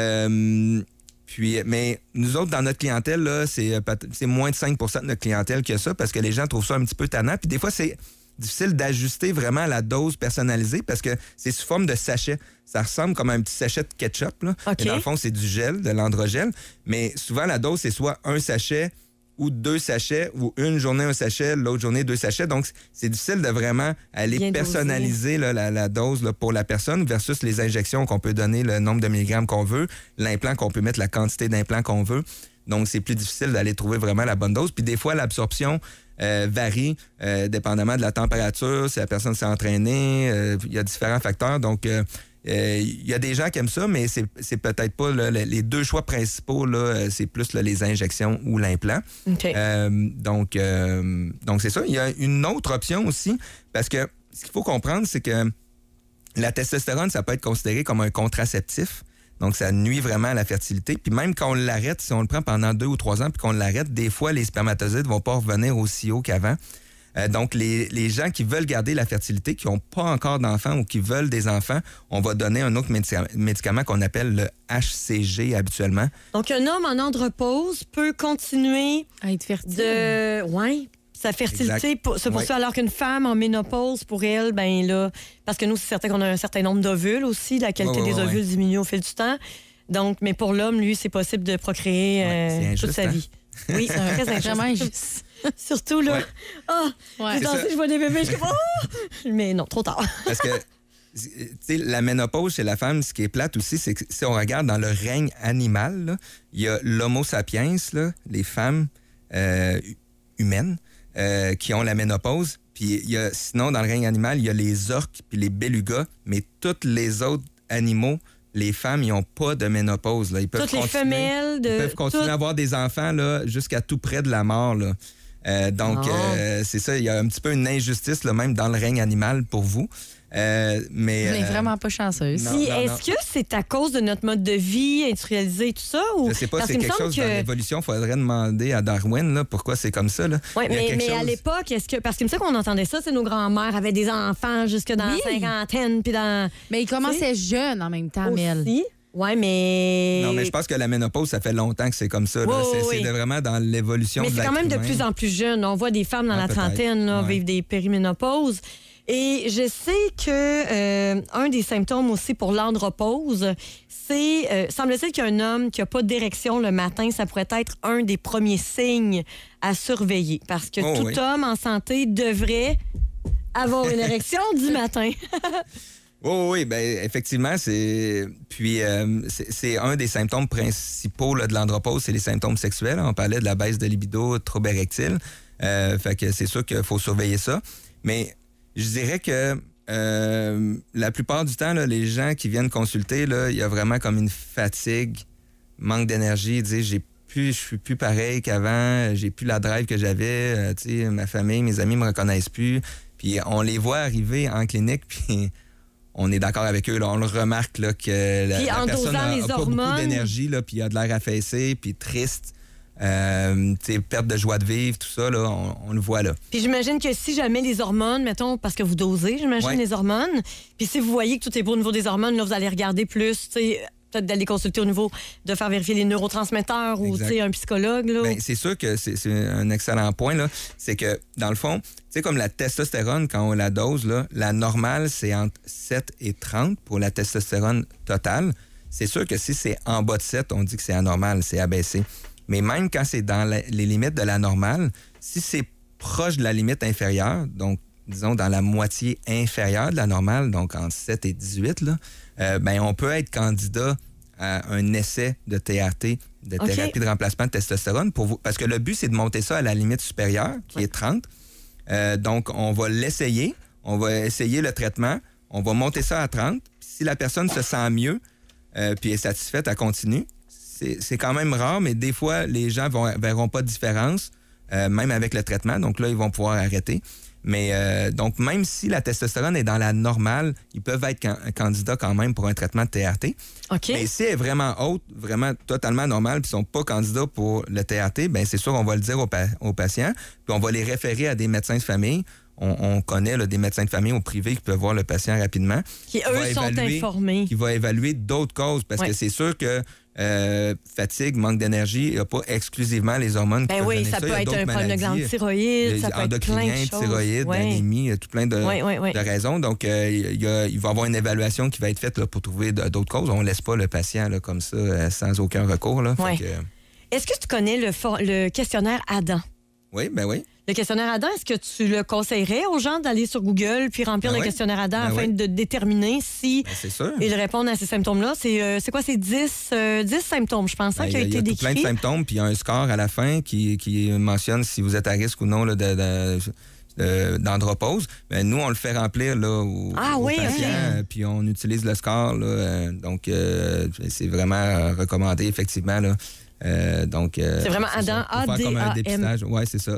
Mais nous autres, dans notre clientèle, là, c'est moins de 5 % de notre clientèle qui a ça parce que les gens trouvent ça un petit peu tannant. Puis des fois, c'est difficile d'ajuster vraiment la dose personnalisée parce que c'est sous forme de sachet. Ça ressemble comme un petit sachet de ketchup. Là. Okay. Et dans le fond, c'est du gel, de l'androgel. Mais souvent, la dose, c'est soit un sachet ou 2 sachets, ou une journée un sachet, l'autre journée 2 sachets. Donc, c'est difficile de vraiment aller bien personnaliser là, la dose là, pour la personne versus les injections qu'on peut donner, le nombre de milligrammes qu'on veut, l'implant qu'on peut mettre, la quantité d'implant qu'on veut. Donc, c'est plus difficile d'aller trouver vraiment la bonne dose. Puis des fois, l'absorption varie dépendamment de la température, si la personne s'est entraînée. Il y a différents facteurs. Donc, il y a des gens qui aiment ça, mais c'est peut-être pas là, les deux choix principaux. Là, c'est plus là, les injections ou l'implant. Okay. Donc, c'est ça. Il y a une autre option aussi, parce que ce qu'il faut comprendre, c'est que la testostérone, ça peut être considéré comme un contraceptif. Donc, ça nuit vraiment à la fertilité. Puis même quand on l'arrête, si on le prend pendant 2 ou 3 ans puis qu'on l'arrête, des fois, les spermatozoïdes vont pas revenir aussi haut qu'avant. Donc, les gens qui veulent garder la fertilité, qui n'ont pas encore d'enfants ou qui veulent des enfants, on va donner un autre médicament qu'on appelle le HCG habituellement. Donc, un homme en andropause peut continuer à être fertile. Sa fertilité se poursuit alors qu'une femme en ménopause, pour elle, ben là, parce que nous, c'est certain qu'on a un certain nombre d'ovules aussi, la qualité des ovules diminue au fil du temps. Donc, mais pour l'homme, lui, c'est possible de procréer toute sa vie. Oui, c'est très injuste. Vraiment injuste. Surtout, là, j'ai dansé, je vois des bébés, je suis mais non, trop tard. Parce que, tu sais, la ménopause chez la femme, ce qui est plate aussi, c'est que si on regarde dans le règne animal, là, il y a l'homo sapiens, là, les femmes humaines, qui ont la ménopause. Puis il y a, sinon, dans le règne animal, il y a les orques puis les belugas, mais tous les autres animaux, les femmes, ils n'ont pas de ménopause. Là. Ils peuvent toutes les femelles ils peuvent continuer à avoir des enfants là, jusqu'à tout près de la mort. Là. C'est ça, il y a un petit peu une injustice là, même dans le règne animal pour vous. Mais vous n'êtes vraiment pas chanceuse. Est-ce que c'est à cause de notre mode de vie industrialisé et tout ça? Ou... Je sais pas, c'est quelque chose dans l'évolution. Il faudrait demander à Darwin là, pourquoi c'est comme ça. Oui, mais à l'époque, parce que me semble qu'on entendait ça, nos grands-mères avaient des enfants jusque dans la cinquantaine. Puis dans... Mais ils commençaient jeunes en même temps, Mel. Oui, mais... Non, mais je pense que la ménopause, ça fait longtemps que c'est comme ça. C'est vraiment dans l'évolution de l'être humain. Mais c'est quand même de plus en plus jeune. On voit des femmes dans la trentaine vivre des périménopauses. Et je sais que un des symptômes aussi pour l'andropause, c'est, semble-t-il qu'un homme qui n'a pas d'érection le matin, ça pourrait être un des premiers signes à surveiller. Parce que tout homme en santé devrait avoir une érection du matin. Oui, bien, effectivement, c'est un des symptômes principaux là, de l'andropause, c'est les symptômes sexuels. On parlait de la baisse de libido, trouble érectile. Fait que c'est sûr qu'il faut surveiller ça. Mais je dirais que la plupart du temps, là, les gens qui viennent consulter, là, il y a vraiment comme une fatigue, manque d'énergie, dire je suis plus pareil qu'avant, j'ai plus la drive que j'avais, ma famille, mes amis me reconnaissent plus. Puis on les voit arriver en clinique, puis on est d'accord avec eux, là, on le remarque là, que la personne n'a pas beaucoup d'énergie, là, puis il a de l'air affaissé, puis triste. Perte de joie de vivre, tout ça, là, on le voit là. Puis j'imagine que si jamais les hormones, mettons, parce que vous dosez, j'imagine, les hormones, puis si vous voyez que tout est beau au niveau des hormones, là, vous allez regarder plus, peut-être d'aller consulter au niveau de faire vérifier les neurotransmetteurs ou un psychologue. Là. Bien, c'est sûr que c'est un excellent point, là. C'est que, dans le fond, comme la testostérone, quand on la dose, là, la normale, c'est entre 7 et 30 pour la testostérone totale. C'est sûr que si c'est en bas de 7, on dit que c'est anormal, c'est abaissé. Mais même quand c'est dans les limites de la normale, si c'est proche de la limite inférieure, donc disons dans la moitié inférieure de la normale, donc entre 7 et 18, là, ben on peut être candidat à un essai de TRT, de thérapie de remplacement de testostérone, parce que le but, c'est de monter ça à la limite supérieure, qui est 30. Donc, on va l'essayer, on va essayer le traitement, on va monter ça à 30. Si la personne se sent mieux, puis est satisfaite, elle continue. C'est quand même rare, mais des fois, les gens verront pas de différence, même avec le traitement. Donc là, ils vont pouvoir arrêter. Mais donc, même si la testostérone est dans la normale, ils peuvent être candidats quand même pour un traitement de TRT. Mais si elle est vraiment haute, vraiment totalement normale, puis ils ne sont pas candidats pour le TRT, bien, c'est sûr, on va le dire aux patients, puis on va les référer à des médecins de famille. On connaît là, des médecins de famille au privé qui peuvent voir le patient rapidement. Qui, eux, sont informés. Qui va évaluer d'autres causes, parce que c'est sûr que fatigue, manque d'énergie, il n'y a pas exclusivement les hormones qui peuvent donner ça peut être un problème de glande thyroïde, ça peut être plein de choses. Thyroïde, anémie, tout plein de raisons. Donc, il va y avoir une évaluation qui va être faite là, pour trouver d'autres causes. On ne laisse pas le patient là, comme ça, sans aucun recours. Là. Est-ce que tu connais le questionnaire Adam? Oui, ben oui. Le questionnaire Adam, est-ce que tu le conseillerais aux gens d'aller sur Google puis remplir le questionnaire Adam afin de déterminer si ils répondent à ces symptômes-là? C'est quoi? C'est 10 symptômes, je pense, qui ont été décrits. Il y a plein de symptômes, puis il y a un score à la fin qui mentionne si vous êtes à risque ou non là, d'andropause. Mais nous, on le fait remplir là, aux patients, puis on utilise le score. Là, donc, c'est vraiment recommandé, effectivement. Là. C'est vraiment Adam, A-D-A-M. Oui, c'est ça.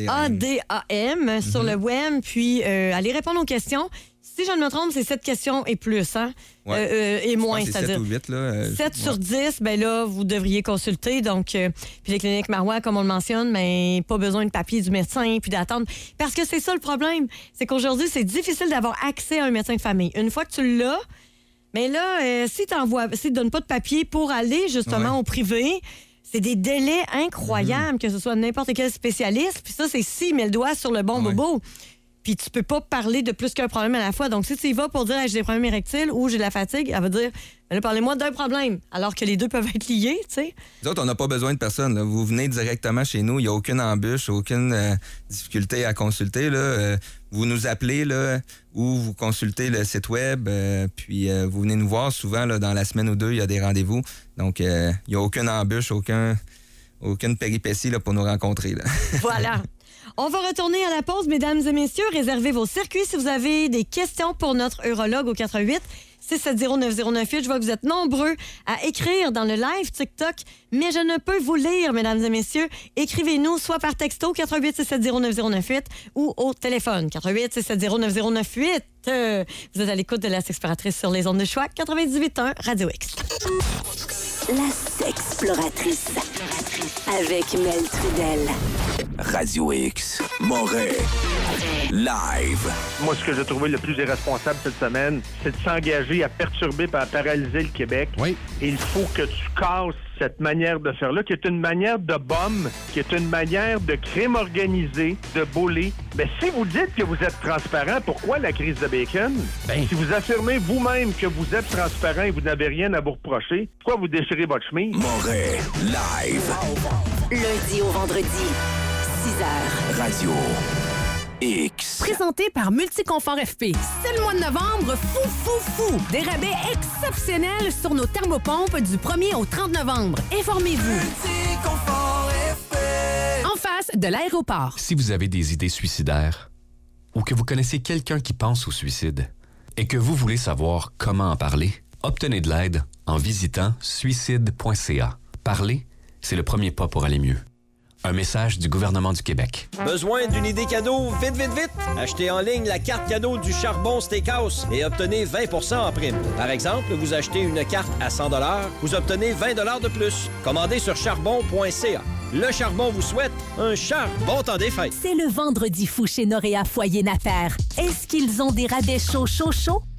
A-D-A-M sur le web, puis allez répondre aux questions. Si je ne me trompe, c'est 7 questions et plus, hein? Et moins, c'est-à-dire 7 ou 8, là. 7 sur 10, ben là, vous devriez consulter. Donc, puis les cliniques Marois, comme on le mentionne, mais pas besoin de papier du médecin puis d'attendre. Parce que c'est ça le problème, c'est qu'aujourd'hui, c'est difficile d'avoir accès à un médecin de famille. Une fois que tu l'as, mais là, si tu ne donnes pas de papier pour aller justement au privé, c'est des délais incroyables, que ce soit n'importe quel spécialiste. Puis ça, c'est s'il met le doigt sur le bon bobo. Puis tu peux pas parler de plus qu'un problème à la fois. Donc, si tu y vas pour dire j'ai des problèmes érectiles ou j'ai de la fatigue, elle va dire parlez-moi d'un problème, alors que les deux peuvent être liés, tu sais. Nous autres, on n'a pas besoin de personne. Là. Vous venez directement chez nous. Il n'y a aucune embûche, aucune difficulté à consulter. Là. Vous nous appelez là, ou vous consultez le site web, puis vous venez nous voir souvent là, dans la semaine ou deux, il y a des rendez-vous. Donc, il n'y a aucune embûche, aucune péripétie là, pour nous rencontrer. Là. Voilà. On va retourner à la pause, mesdames et messieurs. Réservez vos circuits si vous avez des questions pour notre urologue au 88 670 9098. Je vois que vous êtes nombreux à écrire dans le live TikTok, mais je ne peux vous lire, mesdames et messieurs. Écrivez-nous soit par texto 88 670 9098 ou au téléphone 88 670 9098. Vous êtes à l'écoute de la Sexploratrice sur les ondes de choix 98.1 Radio X. La Sexploratrice avec Mel Trudel. Radio X, Montréal, live. Moi, ce que j'ai trouvé le plus irresponsable cette semaine, c'est de s'engager à perturber et à paralyser le Québec. Oui. Et il faut que tu casses cette manière de faire-là, qui est une manière de bombe, qui est une manière de crime organisé, de bully. Mais si vous dites que vous êtes transparent, pourquoi la crise de bacon? Si vous affirmez vous-même que vous êtes transparent et vous n'avez rien à vous reprocher, pourquoi vous déchirez votre chemise? Montréal, live. Lundi au vendredi, 6h. Radio X. Présenté par Multiconfort FP. C'est le mois de novembre, fou! Des rabais exceptionnels sur nos thermopompes du 1er au 30 novembre. Informez-vous. Multiconfort FP. En face de l'aéroport. Si vous avez des idées suicidaires ou que vous connaissez quelqu'un qui pense au suicide et que vous voulez savoir comment en parler, obtenez de l'aide en visitant suicide.ca. Parler, c'est le premier pas pour aller mieux. Un message du gouvernement du Québec. Besoin d'une idée cadeau? Vite! Achetez en ligne la carte cadeau du Charbon Steakhouse et obtenez 20 % en prime. Par exemple, vous achetez une carte à 100 $, vous obtenez 20 $ de plus. Commandez sur charbon.ca. Le Charbon vous souhaite un bon temps des fêtes. C'est le vendredi fou chez Noréa Foyer Nafer. Est-ce qu'ils ont des rabais chauds?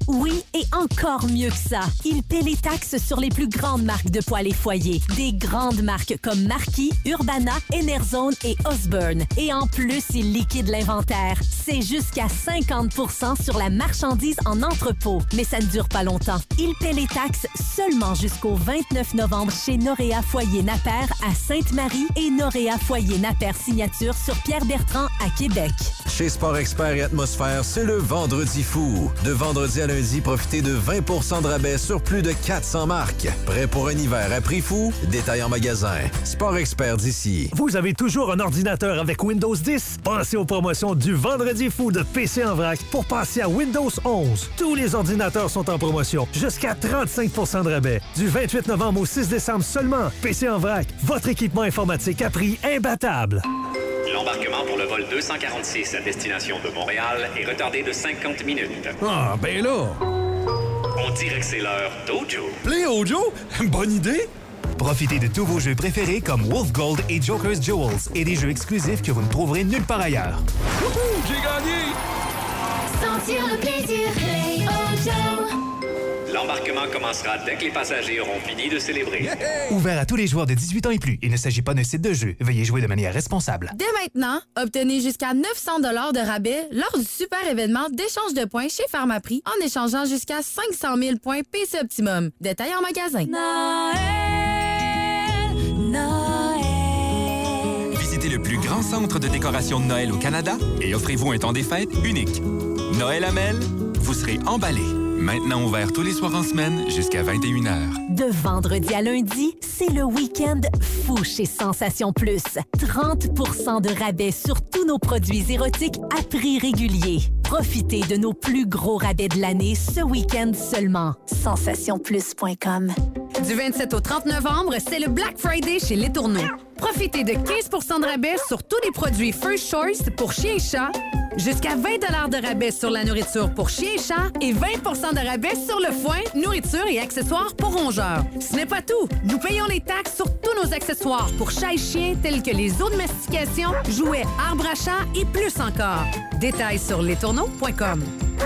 Oui, et encore mieux que ça. Il paie les taxes sur les plus grandes marques de poêles et foyers. Des grandes marques comme Marquis, Urbana, Enerzone et Osborne. Et en plus, il liquide l'inventaire. C'est jusqu'à 50 % sur la marchandise en entrepôt. Mais ça ne dure pas longtemps. Il paie les taxes seulement jusqu'au 29 novembre chez Noréa Foyer Napper à Sainte-Marie et Noréa Foyer Napper Signature sur Pierre-Bertrand à Québec. Chez Sport Expert et Atmosphère, c'est le vendredi fou. De vendredi à lundi, profitez de 20 % de rabais sur plus de 400 marques. Prêt pour un hiver à prix fou? Détail en magasin. Sport Expert d'ici. Vous avez toujours un ordinateur avec Windows 10? Pensez aux promotions du vendredi fou de PC en vrac pour passer à Windows 11. Tous les ordinateurs sont en promotion. Jusqu'à 35 % de rabais. Du 28 novembre au 6 décembre seulement. PC en vrac, votre équipement informatique à prix imbattable. L'embarquement pour le vol 246 à destination de Montréal est retardé de 50 minutes. Ah, ben là! On dirait que c'est l'heure d'Ojo. Play Ojo? Bonne idée! Profitez de tous vos jeux préférés comme Wolf Gold et Joker's Jewels et des jeux exclusifs que vous ne trouverez nulle part ailleurs. Wouhou! J'ai gagné! Sentir le plaisir, Play Ojo. L'embarquement commencera dès que les passagers auront fini de célébrer. Yeah! Ouvert à tous les joueurs de 18 ans et plus. Il ne s'agit pas d'un site de jeu. Veuillez jouer de manière responsable. Dès maintenant, obtenez jusqu'à 900 $ de rabais lors du super événement d'échange de points chez Pharmaprix en échangeant jusqu'à 500 000 points PC Optimum. Détail en magasin. Visitez le plus grand centre de décoration de Noël au Canada et offrez-vous un temps des fêtes unique. Noël Amel, vous serez emballé. Maintenant ouvert tous les soirs en semaine jusqu'à 21h. De vendredi à lundi, c'est le week-end fou chez Sensation Plus. 30 % de rabais sur tous nos produits érotiques à prix régulier. Profitez de nos plus gros rabais de l'année ce week-end seulement. SensationPlus.com. Du 27 au 30 novembre, c'est le Black Friday chez Les Tourneaux. Profitez de 15 % de rabais sur tous les produits First Choice pour chien et chat, jusqu'à 20 $ de rabais sur la nourriture pour chien et chat et 20 % de rabais sur le foin, nourriture et accessoires pour rongeurs. Ce n'est pas tout. Nous payons les taxes sur tous nos accessoires pour chat et chien tels que les eaux de mastication, jouets, arbres à chat et plus encore. Détails sur lestourneaux.com.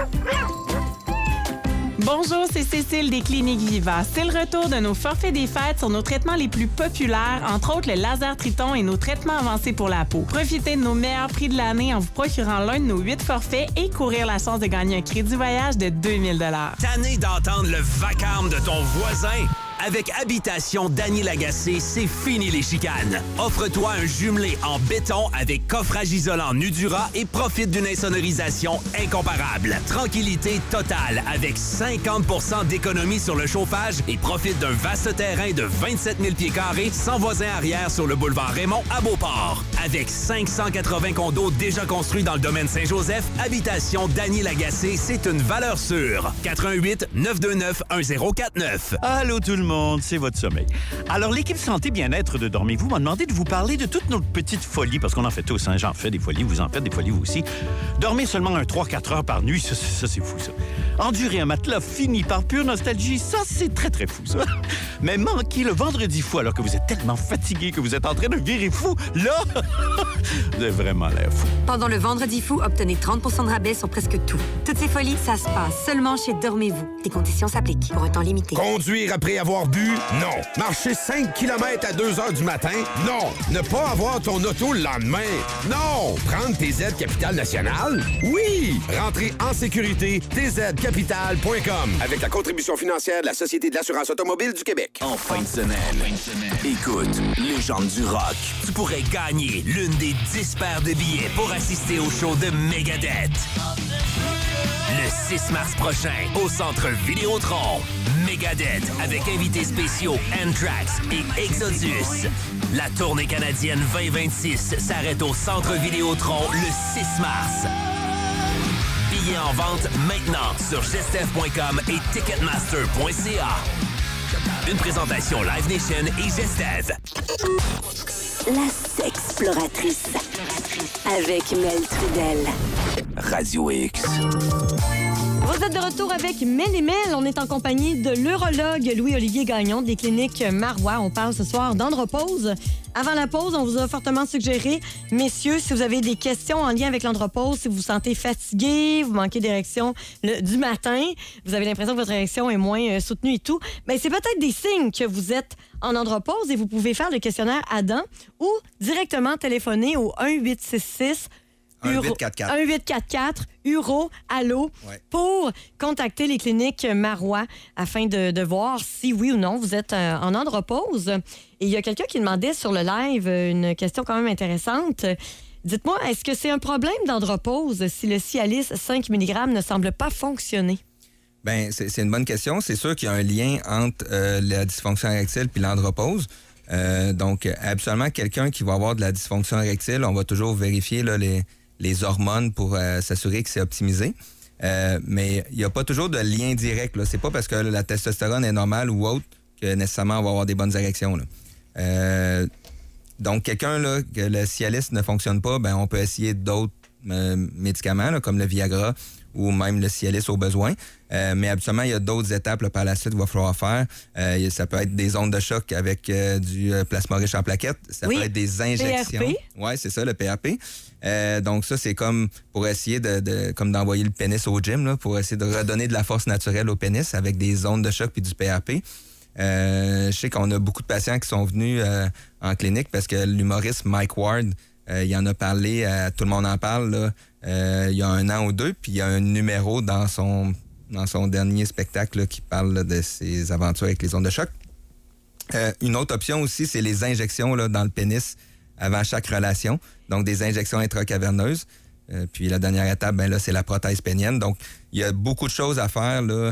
Bonjour, c'est Cécile des Cliniques Viva. C'est le retour de nos forfaits des fêtes sur nos traitements les plus populaires, entre autres le laser Triton et nos traitements avancés pour la peau. Profitez de nos meilleurs prix de l'année en vous procurant l'un de nos 8 forfaits et courir la chance de gagner un crédit voyage de 2000 $. Tanné d'entendre le vacarme de ton voisin? Avec Habitation Dany Lagacé, c'est fini les chicanes. Offre-toi un jumelé en béton avec coffrage isolant Nudura et profite d'une insonorisation incomparable. Tranquillité totale avec 50 % d'économie sur le chauffage et profite d'un vaste terrain de 27 000 pieds carrés sans voisin arrière sur le boulevard Raymond à Beauport. Avec 580 condos déjà construits dans le domaine Saint-Joseph, Habitation Dany Lagacé, c'est une valeur sûre. 88 929 1049. Allô tout le monde, c'est votre sommeil. Alors, l'équipe Santé Bien-être de Dormez-vous m'a demandé de vous parler de toutes nos petites folies, parce qu'on en fait tous, hein? J'en fais des folies, vous en faites des folies vous aussi. Dormez seulement 3-4 heures par nuit, ça c'est fou, ça. Endurer un matelas fini par pure nostalgie, ça c'est très très fou, ça. Mais manquer le vendredi fou alors que vous êtes tellement fatigué que vous êtes en train de virer fou, là, vous avez vraiment l'air fou. Pendant le vendredi fou, obtenez 30 % de rabais sur presque tout. Toutes ces folies, ça se passe seulement chez Dormez-vous. Des conditions s'appliquent pour un temps limité. Conduire après avoir bu? Non. Marcher 5 km à 2 heures du matin? Non. Ne pas avoir ton auto le lendemain? Non. Prendre tes aides Capitale Nationale? Oui. Rentrer en sécurité, tzcapital.com. Avec la contribution financière de la Société de l'assurance automobile du Québec. En fin de semaine, écoute, Légende du rock. Tu pourrais gagner l'une des 10 paires de billets pour assister au show de Megadeth. Le 6 mars prochain, au Centre Vidéotron. Megadeth avec invités spéciaux Anthrax et Exodus. La tournée canadienne 2026 s'arrête au Centre Vidéotron le 6 mars. Billets en vente maintenant sur gestev.com et ticketmaster.ca. Une présentation Live Nation et Gestev. La sexploratrice avec Mel Trudel. Radio X. Vous êtes de retour avec Mel et Mel. On est en compagnie de l'urologue Louis-Olivier Gagnon des cliniques Marois. On parle ce soir d'andropause. Avant la pause, on vous a fortement suggéré, messieurs, si vous avez des questions en lien avec l'andropause, si vous vous sentez fatigué, vous manquez d'érection du matin, vous avez l'impression que votre érection est moins soutenue et tout, bien, c'est peut-être des signes que vous êtes en andropause et vous pouvez faire le questionnaire Adam ou directement téléphoner au 1-866 1844 Uro Allo pour contacter les cliniques Marois afin de voir si oui ou non vous êtes en andropause. Et il y a quelqu'un qui demandait sur le live une question quand même intéressante. Dites-moi, est-ce que c'est un problème d'andropause si le Cialis 5 mg ne semble pas fonctionner? Bien, c'est une bonne question. C'est sûr qu'il y a un lien entre la dysfonction érectile et l'andropause. Donc, absolument, quelqu'un qui va avoir de la dysfonction érectile, on va toujours vérifier là, les hormones pour s'assurer que c'est optimisé. Mais il n'y a pas toujours de lien direct. Là. C'est pas parce que la testostérone est normale ou autre que nécessairement on va avoir des bonnes érections. Là. Donc, quelqu'un là, que le Cialis ne fonctionne pas, ben on peut essayer d'autres médicaments là, comme le Viagra ou même le Cialis au besoin. Mais habituellement, il y a d'autres étapes là, par la suite qu'il va falloir faire. Ça peut être des ondes de choc avec du plasma riche en plaquettes. Ça peut être des injections. Oui, c'est ça, le PRP. Donc ça, c'est comme pour essayer comme d'envoyer le pénis au gym, là, pour essayer de redonner de la force naturelle au pénis avec des ondes de choc puis du PRP. Je sais qu'on a beaucoup de patients qui sont venus en clinique parce que l'humoriste Mike Ward, il en a parlé, tout le monde en parle, là, il y a 1 an ou 2, puis il y a un numéro dans son dernier spectacle là, qui parle là, de ses aventures avec les ondes de choc. Une autre option aussi, c'est les injections là, dans le pénis avant chaque relation, donc des injections intracaverneuses. Puis la dernière étape, ben là, c'est la prothèse pénienne. Donc, il y a beaucoup de choses à faire là.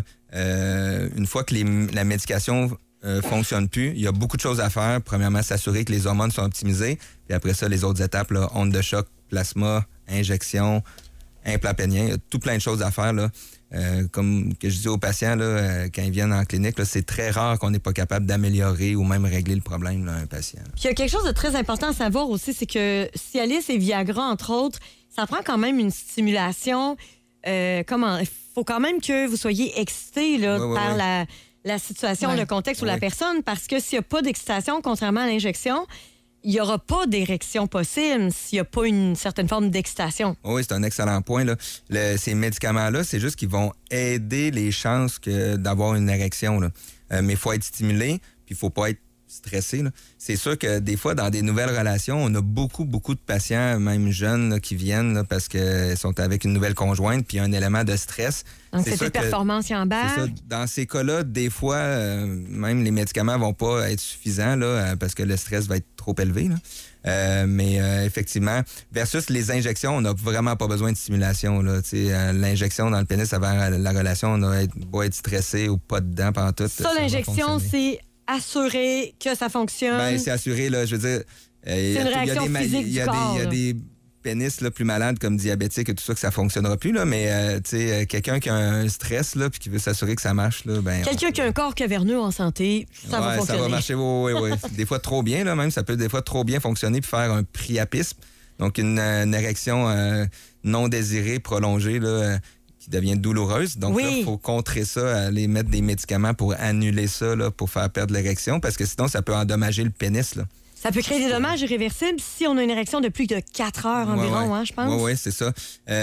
Une fois que la médication fonctionne plus, il y a beaucoup de choses à faire. Premièrement, s'assurer que les hormones sont optimisées. Puis après ça, les autres étapes, là, ondes de choc, plasma, injection, implant pénien. Il y a tout plein de choses à faire. Là. Comme que je dis aux patients, là, quand ils viennent en clinique, là, c'est très rare qu'on n'est pas capable d'améliorer ou même régler le problème là, un patient. Puis il y a quelque chose de très important à savoir aussi, c'est que Cialis et Viagra, entre autres, ça prend quand même une stimulation. Il faut quand même que vous soyez excité là, par la situation, le contexte ou la personne, parce que s'il n'y a pas d'excitation, contrairement à l'injection, il n'y aura pas d'érection possible s'il n'y a pas une certaine forme d'excitation. Oui, c'est un excellent point. Là. Ces médicaments-là, c'est juste qu'ils vont aider les chances d'avoir une érection. Là. Mais il faut être stimulé, puis il ne faut pas être stressé. Là. C'est sûr que des fois, dans des nouvelles relations, on a beaucoup de patients, même jeunes, là, qui viennent là, parce qu'ils sont avec une nouvelle conjointe, puis il y a un élément de stress. Donc, c'est des performances qui embarquent. Dans ces cas-là, des fois, même les médicaments vont pas être suffisants là, parce que le stress va être trop élevé. Là. Mais effectivement, versus les injections, on n'a vraiment pas besoin de stimulation. Là. L'injection dans le pénis avant la relation, on doit être stressé ou pas dedans pendant tout. Ça l'injection, c'est assurer que ça fonctionne. Bien, c'est assuré, là, je veux dire... c'est une réaction physique du corps. Il y a des pénis là, plus malades comme diabétiques et tout ça que ça fonctionnera plus, là, mais quelqu'un qui a un stress là, puis qui veut s'assurer que ça marche... Là, ben, quelqu'un qui a un corps caverneux en santé, ça va fonctionner. Ça va marcher, oui. Des fois trop bien, là, même. Ça peut des fois trop bien fonctionner puis faire un priapisme, donc une érection non désirée, prolongée, là, qui devient douloureuse. Donc là, il faut contrer ça, aller mettre des médicaments pour annuler ça, là, pour faire perdre l'érection, parce que sinon, ça peut endommager le pénis. Là. Ça peut créer des dommages irréversibles si on a une érection de plus de 4 heures environ, hein, je pense. Oui, c'est ça.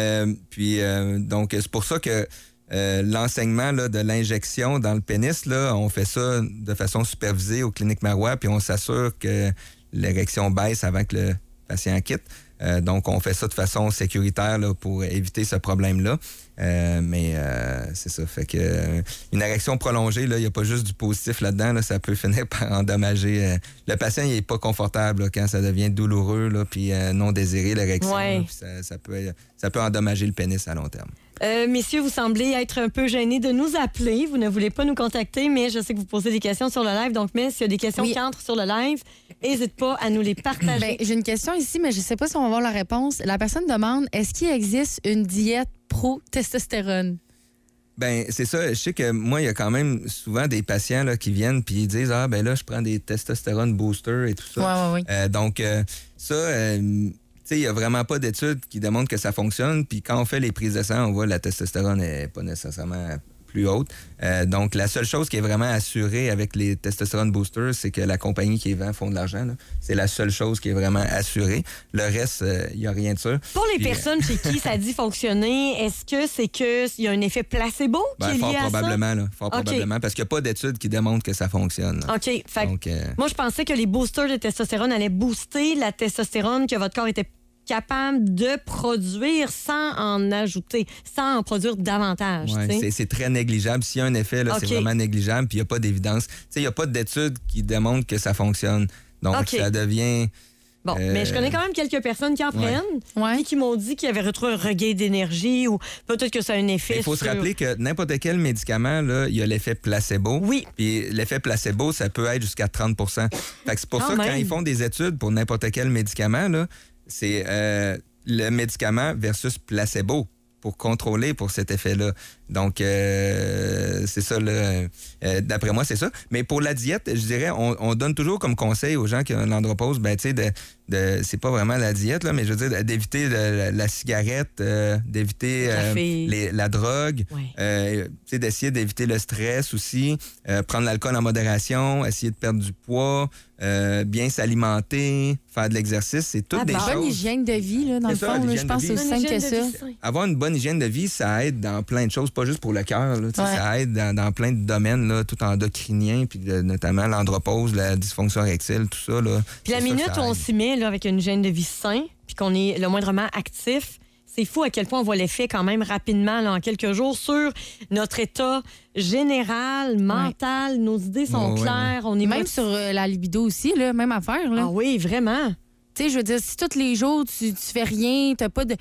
Donc, c'est pour ça que l'enseignement là, de l'injection dans le pénis, là, on fait ça de façon supervisée aux cliniques Marois, puis on s'assure que l'érection baisse avant que le patient quitte. Donc, on fait ça de façon sécuritaire là, pour éviter ce problème-là. Mais c'est ça. Fait que une érection prolongée, il n'y a pas juste du positif là-dedans. Là, ça peut finir par endommager. Le patient, il n'est pas confortable là, quand ça devient douloureux puis non désiré, l'érection. Ouais. Là, ça peut endommager le pénis à long terme. Messieurs, vous semblez être un peu gênés de nous appeler. Vous ne voulez pas nous contacter, mais je sais que vous posez des questions sur le live. Donc, mais s'il y a des questions qui entrent sur le live, n'hésite pas à nous les partager. Ben, j'ai une question ici, mais je ne sais pas si on va avoir la réponse. La personne demande, est-ce qu'il existe une diète pro-testostérone? Ben c'est ça. Je sais que moi, il y a quand même souvent des patients là, qui viennent puis ils disent je prends des testostérone boosters et tout ça. Oui. Donc, ça... il n'y a vraiment pas d'études qui démontrent que ça fonctionne. Puis quand on fait les prises de sang, on voit que la testostérone n'est pas nécessairement plus haute. Donc, la seule chose qui est vraiment assurée avec les testostérone boosters, c'est que la compagnie qui les vend font de l'argent. Là. C'est la seule chose qui est vraiment assurée. Le reste, il n'y a rien de ça. Pour les personnes chez qui ça dit fonctionner, est-ce que c'est qu'il y a un effet placebo qui est lié fort à probablement, ça? là, fort probablement, parce qu'il n'y a pas d'études qui démontrent que ça fonctionne. Là. OK. Fait Donc, moi, je pensais que les boosters de testostérone allaient booster la testostérone que votre corps était capable de produire sans en ajouter, sans en produire davantage. Ouais, c'est très négligeable. S'il y a un effet, là, c'est vraiment négligeable, puis il n'y a pas d'évidence. Il n'y a pas d'études qui démontrent que ça fonctionne. Donc, ça devient... Bon, mais je connais quand même quelques personnes qui en prennent et qui m'ont dit qu'ils avaient retrouvé un regain d'énergie ou peut-être que ça a un effet. Il faut se rappeler que n'importe quel médicament, là, il y a l'effet placebo. Oui. Puis l'effet placebo, ça peut être jusqu'à 30 % Fait que c'est pour ça que quand ils font des études pour n'importe quel médicament, là, c'est le médicament versus placebo pour contrôler pour cet effet-là. Donc, c'est ça, d'après moi, c'est ça. Mais pour la diète, je dirais, on donne toujours comme conseil aux gens qui ont l'andropause, ben, tu sais, c'est pas vraiment la diète, là, mais je veux dire, d'éviter la cigarette, d'éviter la drogue, tu sais, d'essayer d'éviter le stress aussi, prendre l'alcool en modération, essayer de perdre du poids, bien s'alimenter, faire de l'exercice, c'est toutes des choses. Bonne hygiène de vie, là, dans le fond, là, je pense que c'est simple que ça. Avoir une bonne hygiène de vie, ça aide dans plein de choses, pas juste pour le cœur. Ça aide dans plein de domaines, là, tout endocrinien, puis notamment l'andropause, la dysfonction érectile, tout ça. Là, puis la minute où on s'y met là, avec une hygiène de vie saine, puis qu'on est le moindrement actif, c'est fou à quel point on voit l'effet quand même rapidement, là, en quelques jours, sur notre état général, mental. Nos idées sont claires. On est même sur la libido aussi, là, même affaire. Là. Ah oui, vraiment. Tu sais, je veux dire, si tous les jours, tu fais rien, t'as pas de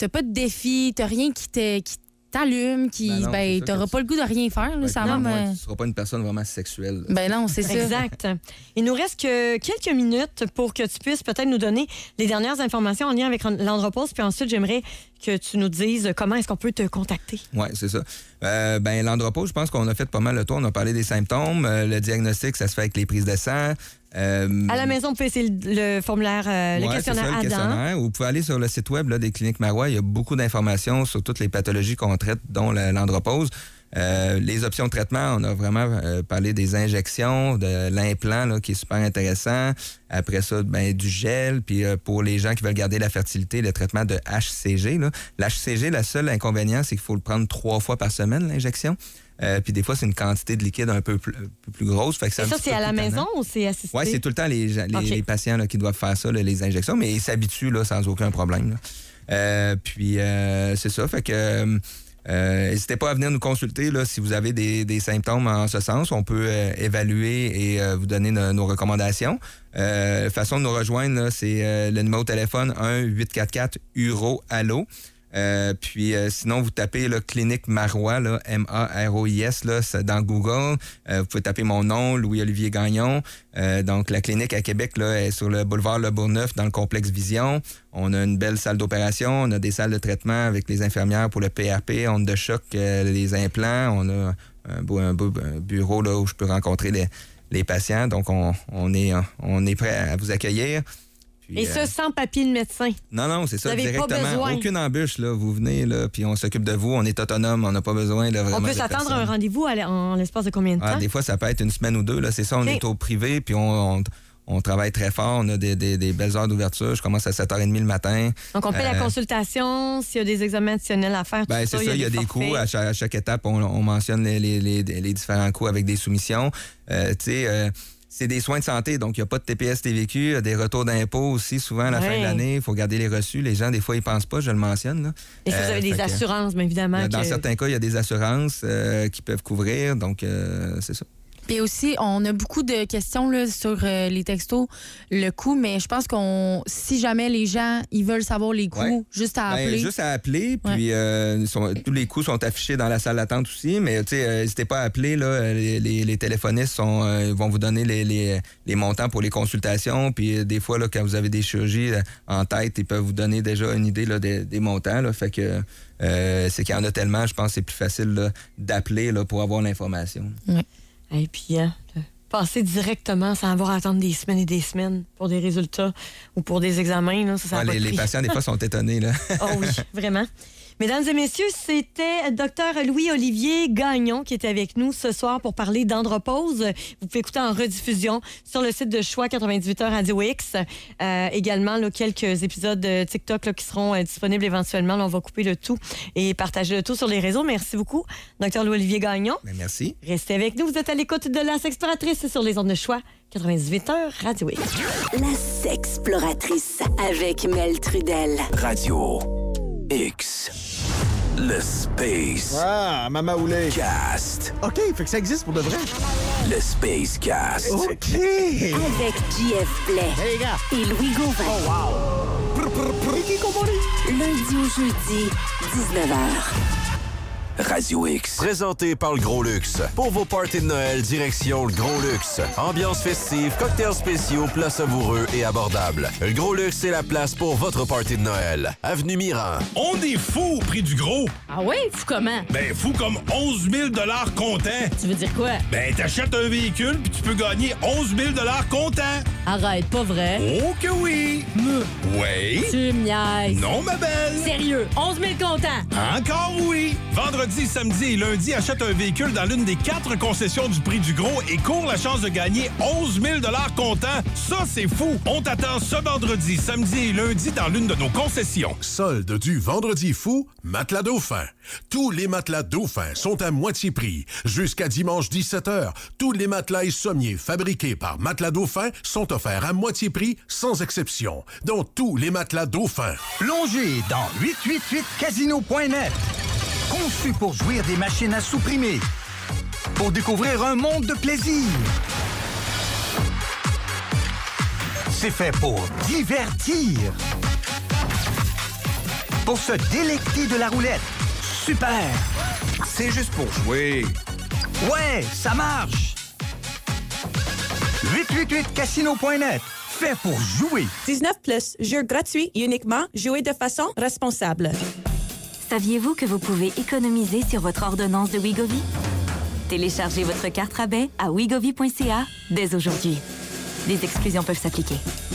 défi, t'as rien qui t'allume, t'auras pas le goût de rien faire. Là, tu seras pas une personne vraiment sexuelle. Ben non, c'est ça. Exact. Il nous reste que quelques minutes pour que tu puisses peut-être nous donner les dernières informations en lien avec l'andropause, puis ensuite, j'aimerais que tu nous dises comment est-ce qu'on peut te contacter. Oui, c'est ça. L'andropause, je pense qu'on a fait pas mal le tour. On a parlé des symptômes. Le diagnostic, ça se fait avec les prises de sang. À la maison, vous pouvez essayer le formulaire, le questionnaire Adam. Vous pouvez aller sur le site web là, des cliniques Marois. Il y a beaucoup d'informations sur toutes les pathologies qu'on traite, dont l'andropause. Les options de traitement, on a vraiment parlé des injections, de l'implant là, qui est super intéressant. Après ça, du gel. Puis pour les gens qui veulent garder la fertilité, le traitement de HCG. L'HCG, le seul inconvénient, c'est qu'il faut le prendre 3 fois par semaine, l'injection. Puis des fois, c'est une quantité de liquide un peu plus grosse. Fait que et ça, c'est à la maison ou c'est assisté? Oui, c'est tout le temps les patients là, qui doivent faire ça, là, les injections, mais ils s'habituent là, sans aucun problème. Puis c'est ça, fait que n'hésitez pas à venir nous consulter là, si vous avez des symptômes en ce sens. On peut évaluer et vous donner nos recommandations. Façon de nous rejoindre, là, c'est le numéro de téléphone 1-844-URO-ALLO. Puis sinon, vous tapez là, Clinique Marois, là, M-A-R-O-I-S, là, dans Google. Vous pouvez taper mon nom, Louis-Olivier Gagnon. Donc, la clinique à Québec là, est sur le boulevard Le Bourgneuf, dans le complexe Vision. On a une belle salle d'opération. On a des salles de traitement avec les infirmières pour le PRP, ondes de choc, les implants. On a un bureau là, où je peux rencontrer les patients. Donc, on est prêt à vous accueillir. Et ça, sans papier de médecin. Non, c'est ça, vous directement. Pas besoin. Aucune embûche, là. Vous venez, là, puis on s'occupe de vous. On est autonome, on n'a pas besoin de vraiment. On peut s'attendre à un rendez-vous en l'espace de combien de temps? Des fois, ça peut être une semaine ou 2, là. C'est ça, on est au privé, puis on travaille très fort. On a des belles heures d'ouverture. Je commence à 7h30 le matin. Donc, on paie la consultation, s'il y a des examens additionnels à faire. C'est ça, il y a des coûts. À chaque étape, on mentionne les différents coûts avec des soumissions. C'est des soins de santé, donc il n'y a pas de TPS, TVQ, des retours d'impôts aussi, souvent à la fin de l'année. Il faut garder les reçus. Les gens, des fois, ils ne pensent pas, je le mentionne. Là. Et si vous avez des assurances, bien évidemment. Dans certains cas, il y a des assurances qui peuvent couvrir, donc c'est ça. Puis aussi, on a beaucoup de questions là, sur les textos, le coût, mais je pense si jamais les gens ils veulent savoir les coûts, juste à appeler. Juste à appeler, puis tous les coûts sont affichés dans la salle d'attente aussi, mais n'hésitez pas à appeler. Là, les téléphonistes vont vous donner les montants pour les consultations, puis des fois, là, quand vous avez des chirurgies en tête, ils peuvent vous donner déjà une idée là, des montants. Là, fait que c'est qu'il y en a tellement, je pense que c'est plus facile là, d'appeler là, pour avoir l'information. Oui. Et puis, passer directement sans avoir à attendre des semaines et des semaines pour des résultats ou pour des examens. Là, ça les patients, des fois, sont étonnés. Là. Oh oui, vraiment. Mesdames et messieurs, c'était Dr Louis-Olivier Gagnon qui était avec nous ce soir pour parler d'andropause. Vous pouvez écouter en rediffusion sur le site de Choix 98.1 Radio X. Également, là, quelques épisodes de TikTok là, qui seront disponibles éventuellement. Là, on va couper le tout et partager le tout sur les réseaux. Merci beaucoup, Dr Louis-Olivier Gagnon. Bien, merci. Restez avec nous. Vous êtes à l'écoute de La Sexploratrice sur les ondes de Choix 98.1 Radio X. La Sexploratrice avec Mel Trudel. Radio X. Le Space. Ah, Mama Oulé. Cast. OK, fait que ça existe pour de vrai. Le Space Cast. OK. Avec JF Blais. Hey, les gars. Et Louis Gauvin. Oh, wow. Lundi au jeudi, 19h. Radio X. Présenté par le Gros Luxe. Pour vos parties de Noël, direction le Gros Luxe. Ambiance festive, cocktails spéciaux, plats savoureux et abordables. Le Gros Luxe, c'est la place pour votre party de Noël. Avenue Miran. On est fou au prix du gros. Ah oui? Fou comment? Ben, fou comme 11 000 comptant. Tu veux dire quoi? Ben, t'achètes un véhicule puis tu peux gagner 11 000 comptant. Arrête, pas vrai? Oh que oui! Oui? Tu me niaises. Non, ma belle. Sérieux? 11 000 comptant? Encore oui! Vendredi, samedi et lundi, achète un véhicule dans l'une des 4 concessions du prix du gros et cours la chance de gagner 11 000 comptant. Ça, c'est fou! On t'attend ce vendredi, samedi et lundi dans l'une de nos concessions. Solde du Vendredi fou, Matelas Dauphin. Tous les matelas Dauphin sont à moitié prix. Jusqu'à dimanche 17h, tous les matelas et sommiers fabriqués par Matelas Dauphin sont offerts à moitié prix, sans exception. Donc, tous les matelas Dauphin. Plongez dans 888casino.net. Conçu pour jouir des machines à supprimer. Pour découvrir un monde de plaisir. C'est fait pour divertir. Pour se délecter de la roulette. Super! C'est juste pour jouer. Ouais, ça marche! 888casino.net. Fait pour jouer. 19+, jeu gratuit et uniquement jouer de façon responsable. Saviez-vous que vous pouvez économiser sur votre ordonnance de Wegovy? Téléchargez votre carte rabais à wegovy.ca dès aujourd'hui. Des exclusions peuvent s'appliquer.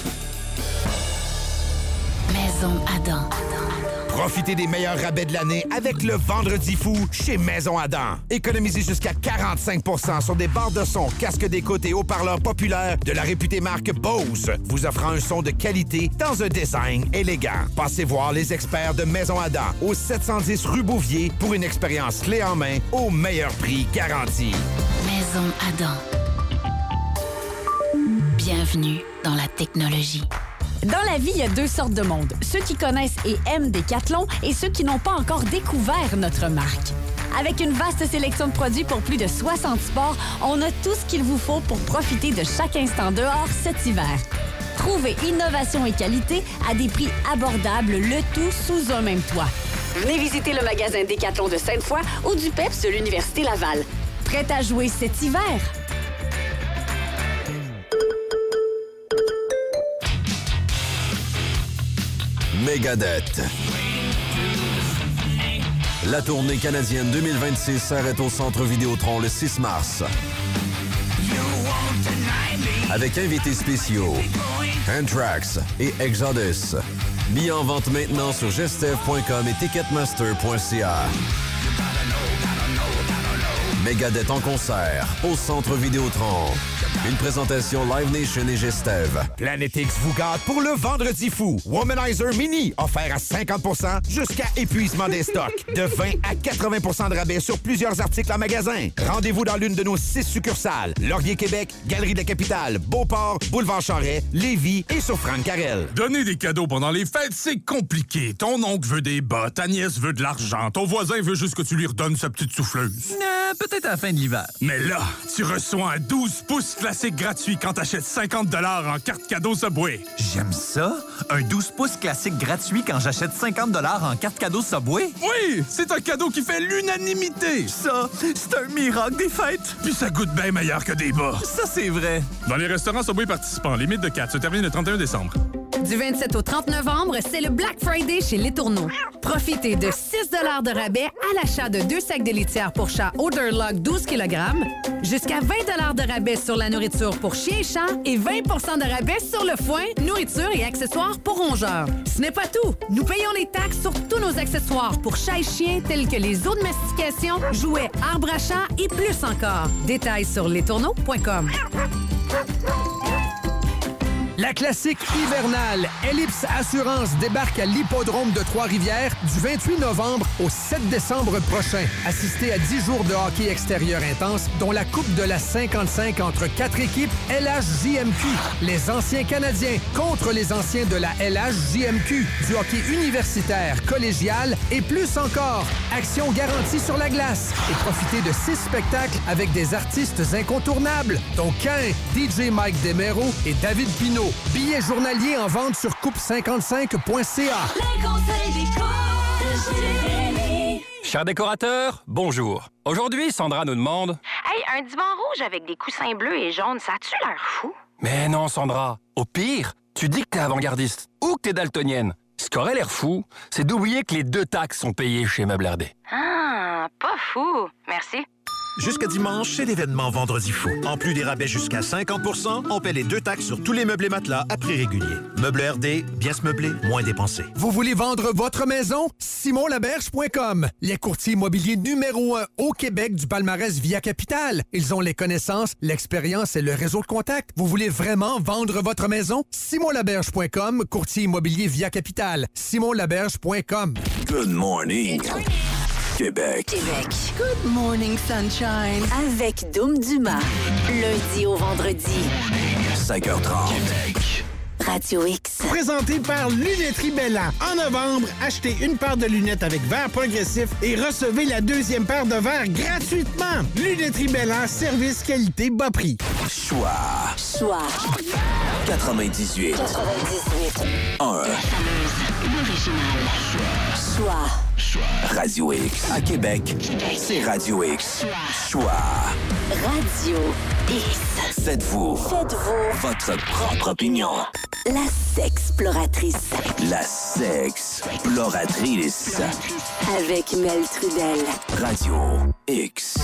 Maison Adam. Profitez des meilleurs rabais de l'année avec le Vendredi fou chez Maison Adam. Économisez jusqu'à 45% sur des barres de son, casques d'écoute et haut-parleurs populaires de la réputée marque Bose, vous offrant un son de qualité dans un design élégant. Passez voir les experts de Maison Adam au 710 rue Bouvier pour une expérience clé en main au meilleur prix garanti. Maison Adam. Bienvenue dans la technologie. Dans la vie, il y a 2 sortes de monde. Ceux qui connaissent et aiment Décathlon et ceux qui n'ont pas encore découvert notre marque. Avec une vaste sélection de produits pour plus de 60 sports, on a tout ce qu'il vous faut pour profiter de chaque instant dehors cet hiver. Trouvez innovation et qualité à des prix abordables, le tout sous un même toit. Venez visiter le magasin Décathlon de Sainte-Foy ou du PEPS de l'Université Laval. Prête à jouer cet hiver? Megadeth. La tournée canadienne 2026 s'arrête au Centre Vidéotron le 6 mars. Avec invités spéciaux, Anthrax et Exodus. Billets en vente maintenant sur gestev.com et ticketmaster.ca. Megadeth en concert au Centre Vidéotron. Une présentation Live Nation et Gestev. Planet X vous gâte pour le Vendredi fou. Womanizer Mini, offert à 50% jusqu'à épuisement des stocks. De 20 à 80% de rabais sur plusieurs articles en magasin. Rendez-vous dans l'une de nos 6 succursales. Laurier Québec, Galerie de la Capitale, Beauport, Boulevard Charest, Lévis et sur Franck Carrel. Donner des cadeaux pendant les fêtes, c'est compliqué. Ton oncle veut des bas, ta nièce veut de l'argent, ton voisin veut juste que tu lui redonnes sa petite souffleuse. Peut-être à la fin de l'hiver. Mais là, tu reçois un 12 pouces classique gratuit quand t'achètes 50 $ en carte cadeau Subway. J'aime ça. Un 12 pouces classique gratuit quand j'achète 50 $ en carte cadeau Subway. Oui, c'est un cadeau qui fait l'unanimité. Ça, c'est un miracle des fêtes. Puis ça goûte bien meilleur que des bas. Ça, c'est vrai. Dans les restaurants Subway participants, limite de 4 se termine le 31 décembre. Du 27 au 30 novembre, c'est le Black Friday chez Les Tourneaux. Profitez de 6 de rabais à l'achat de 2 sacs de litière pour chat Odorlog 12 kg, jusqu'à 20 de rabais sur la nourriture pour chien et chat et 20 de rabais sur le foin, nourriture et accessoires pour rongeurs. Ce n'est pas tout. Nous payons les taxes sur tous nos accessoires pour chat et chien tels que les eaux de mastication, jouets, arbres à chat et plus encore. Détails sur lestourneaux.com. La classique hivernale Ellipse Assurance débarque à l'hippodrome de Trois-Rivières du 28 novembre au 7 décembre prochain. Assistez à 10 jours de hockey extérieur intense, dont la Coupe de la 55 entre 4 équipes LHJMQ. Les anciens Canadiens contre les anciens de la LHJMQ. Du hockey universitaire, collégial et plus encore. Action garantie sur la glace. Et profitez de 6 spectacles avec des artistes incontournables, dont Cain, DJ Mike Demero et David Pinault. Billets journaliers en vente sur coupe55.ca. Les conseils déco. Chers décorateurs, bonjour. Aujourd'hui, Sandra nous demande... Hey, un divan rouge avec des coussins bleus et jaunes, ça a-tu l'air fou? Mais non, Sandra. Au pire, tu dis que t'es avant-gardiste ou que t'es daltonienne. Ce qui aurait l'air fou, c'est d'oublier que les 2 taxes sont payées chez Meubles RD. Ah, pas fou. Merci. Jusqu'à dimanche, c'est l'événement Vendredi fou. En plus des rabais jusqu'à 50%, on paie les 2 taxes sur tous les meubles et matelas à prix régulier. Meubles RD, bien se meubler, moins dépenser. Vous voulez vendre votre maison? SimonLaberge.com. Les courtiers immobiliers numéro 1 au Québec du palmarès Via Capital. Ils ont les connaissances, l'expérience et le réseau de contacts. Vous voulez vraiment vendre votre maison? SimonLaberge.com, courtier immobilier Via Capital. SimonLaberge.com. Good morning. Québec. Good morning, sunshine. Avec Dom Dumas. Lundi au vendredi. 5h30. Québec. Radio X. Présenté par Lunetterie Bellan. En novembre, achetez une paire de lunettes avec verre progressif et recevez la 2e paire de verre gratuitement. Lunetterie Bellan, service qualité bas prix. Choix. 98. 1. L'original. Choix. Radio X. À Québec, c'est Radio X. Choix. Radio X. Faites-vous votre propre opinion. La sexploratrice. La sexploratrice. Avec Mel Trudel. Radio X.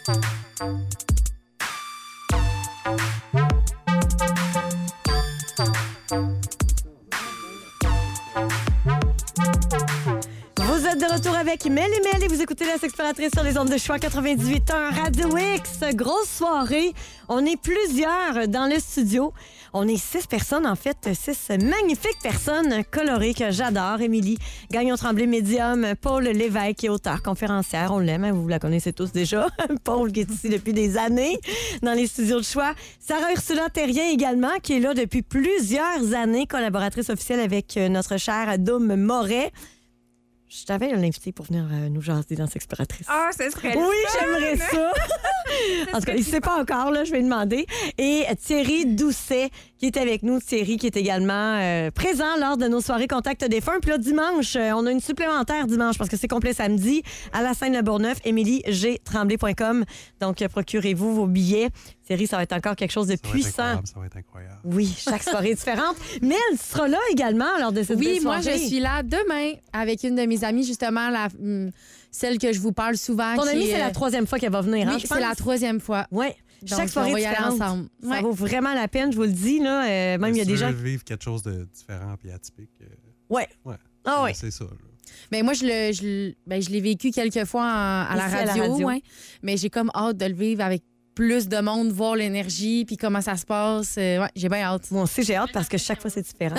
Vous êtes de retour avec Mel et vous écoutez la Sexploratrice sur les ondes de Choix 98.1 Radio X. Grosse soirée. On est plusieurs dans le studio. On est 6 personnes, en fait, 6 magnifiques personnes colorées que j'adore. Émilie Gagnon-Tremblay, médium. Paul Lévesque, qui est auteur, conférencière. On l'aime, hein, vous la connaissez tous déjà. Paul, qui est ici depuis des années dans les studios de Choix. Sarah Ursula Terrien également, qui est là depuis plusieurs années, collaboratrice officielle avec notre cher Dom Moret. Je t'avais l'invité pour venir nous jaser dans Sexploratrice. Ah, ce serait Oui, fun. j'aimerais ça. En tout cas, il ne sait pas encore, là, je vais lui demander. Et Thierry Doucet, qui est avec nous. Thierry, qui est également présent lors de nos soirées Contact défunt. Puis là, dimanche, on a une supplémentaire dimanche parce que c'est complet samedi à la Seine-le-Bourgneuf, EmilieGTremblay.com. Donc, procurez-vous vos billets. Thierry, ça va être encore quelque chose de puissant. Ça va être incroyable. Oui, chaque soirée est différente. Mais elle sera là également lors de cette belle soirée. Oui, moi, je suis là demain avec une de mes amies, justement, celle que je vous parle souvent. Ton amie, c'est la 3e fois qu'elle va venir, oui, hein, je pense? c'est la 3e fois. Oui. Chaque soirée on va y aller différente. ensemble. Ça vaut vraiment la peine, je vous le dis. Là, même il y a des gens... vivre quelque chose de différent et atypique. Ouais. Ah ouais. C'est ça. Là. Mais moi, je l'ai vécu quelques fois à la radio. Ouais. Mais j'ai comme hâte de le vivre avec plus de monde, voir l'énergie, puis comment ça se passe. Ouais, j'ai bien hâte. Moi aussi, j'ai hâte parce que chaque fois, c'est différent.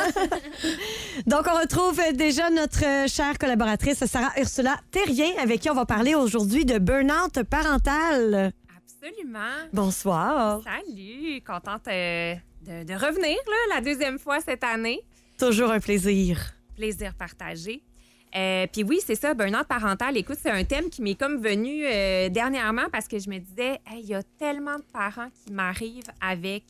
Donc, on retrouve déjà notre chère collaboratrice Sarah Ursula Terrien, avec qui on va parler aujourd'hui de burn-out parental. Absolument. Bonsoir. Salut. Contente de revenir, là, la 2e fois cette année. Toujours un plaisir. Plaisir partagé. Puis oui, c'est ça, burn-out parental. Écoute, c'est un thème qui m'est comme venu dernièrement parce que je me disais, il y a tellement de parents qui m'arrivent avec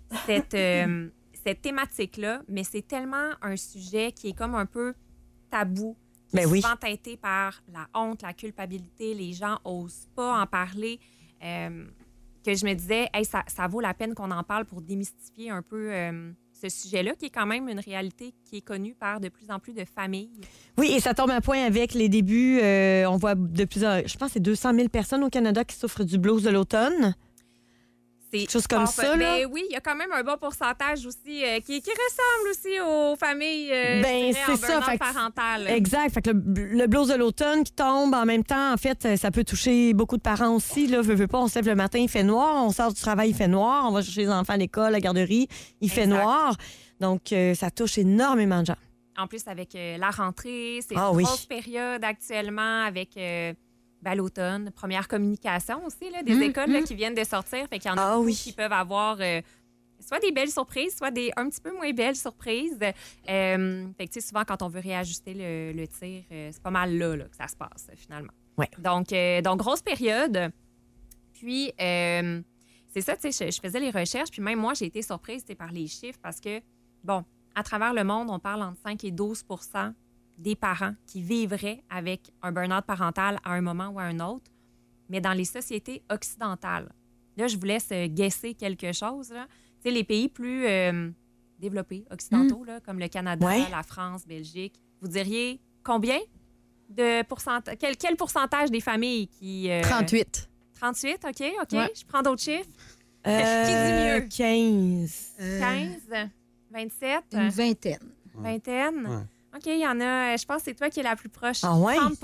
cette thématique-là, mais c'est tellement un sujet qui est comme un peu tabou, qui est souvent teinté par la honte, la culpabilité. Les gens n'osent pas en parler. Que je me disais, ça vaut la peine qu'on en parle pour démystifier un peu ce sujet-là, qui est quand même une réalité qui est connue par de plus en plus de familles. Oui, et ça tombe à point avec les débuts. On voit de plus en plus, je pense que c'est 200 000 personnes au Canada qui souffrent du blues de l'automne. C'est quelque chose comme ça, là. Ben oui, il y a quand même un bon pourcentage aussi qui ressemble aussi aux familles c'est en ça, burn-out parental. Exact. Fait que le blues de l'automne qui tombe en même temps, en fait, ça peut toucher beaucoup de parents aussi. Là, veux pas, on se lève le matin, il fait noir, on sort du travail, il fait noir, on va chercher les enfants à l'école, à la garderie, il fait noir. Donc, ça touche énormément de gens. En plus, avec la rentrée, c'est Ah une oui. grosse période actuellement avec l'automne, première communication aussi, là, des écoles là, qui viennent de sortir. Fait qu'il y en a beaucoup qui peuvent avoir soit des belles surprises, soit des un petit peu moins belles surprises. Fait que, tu sais, souvent, quand on veut réajuster le tir, c'est pas mal là que ça se passe, finalement. Ouais. Donc, grosse période. Puis, c'est ça, tu sais, je faisais les recherches, puis même moi, j'ai été surprise par les chiffres parce que, bon, à travers le monde, on parle entre 5 et 12 % des parents qui vivraient avec un burn-out parental à un moment ou à un autre, mais dans les sociétés occidentales. Là, je vous laisse guesser quelque chose. Là. Tu sais, les pays plus développés, occidentaux, là, comme le Canada, la France, Belgique, vous diriez combien de pourcentage? Quel pourcentage des familles qui... 38. 38, OK. Ouais. Je prends d'autres chiffres. Qui dit mieux? 15. 15? 27? Une vingtaine. Vingtaine? Ouais. OK, il y en a, je pense que c'est toi qui es la plus proche. Ah ouais? 30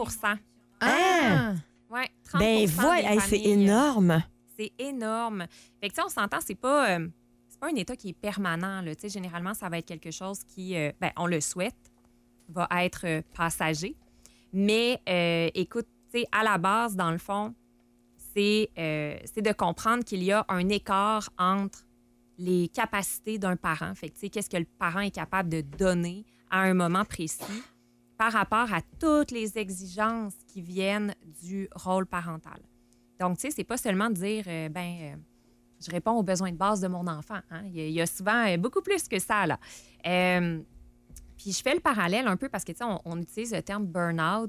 Ah! Oui, 30 Ben, des c'est familles. énorme. C'est énorme. Fait que, tu sais, on s'entend, c'est pas un état qui est permanent. Là. Tu sais, généralement, ça va être quelque chose qui, on le souhaite, va être passager. Mais, écoute, tu sais, à la base, dans le fond, c'est de comprendre qu'il y a un écart entre les capacités d'un parent. Fait que, tu sais, qu'est-ce que le parent est capable de donner à un moment précis par rapport à toutes les exigences qui viennent du rôle parental. Donc, tu sais, c'est pas seulement de dire, je réponds aux besoins de base de mon enfant. Hein? Il y a souvent beaucoup plus que ça, là. Puis je fais le parallèle un peu parce que, tu sais, on utilise le terme burn-out.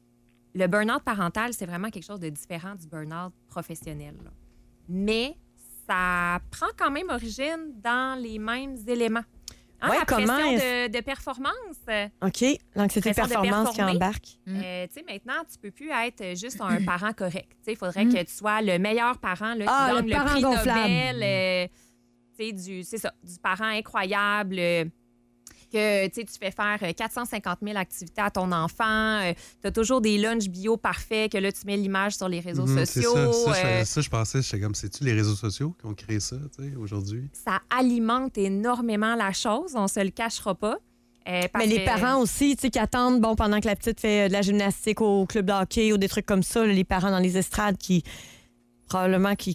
Le burn-out parental, c'est vraiment quelque chose de différent du burn-out professionnel, là. Mais ça prend quand même origine dans les mêmes éléments. Hein, la pression de performance. OK, l'anxiété de performance qui embarque. Tu sais, maintenant, tu peux plus être juste un parent correct. Tu sais, il faudrait que tu sois le meilleur parent là, qui gagne le prix Nobel. Tu sais, du parent incroyable. Que tu fais faire 450 000 activités à ton enfant. Tu as toujours des lunchs bio parfaits, que là, tu mets l'image sur les réseaux sociaux. Ça, je pensais, j'étais comme, c'est-tu les réseaux sociaux qui ont créé ça, tu sais, aujourd'hui? Ça alimente énormément la chose, on se le cachera pas. Mais les parents aussi, tu sais, qui attendent, bon, pendant que la petite fait de la gymnastique au club de hockey ou des trucs comme ça, là, les parents dans les estrades qui, probablement, qui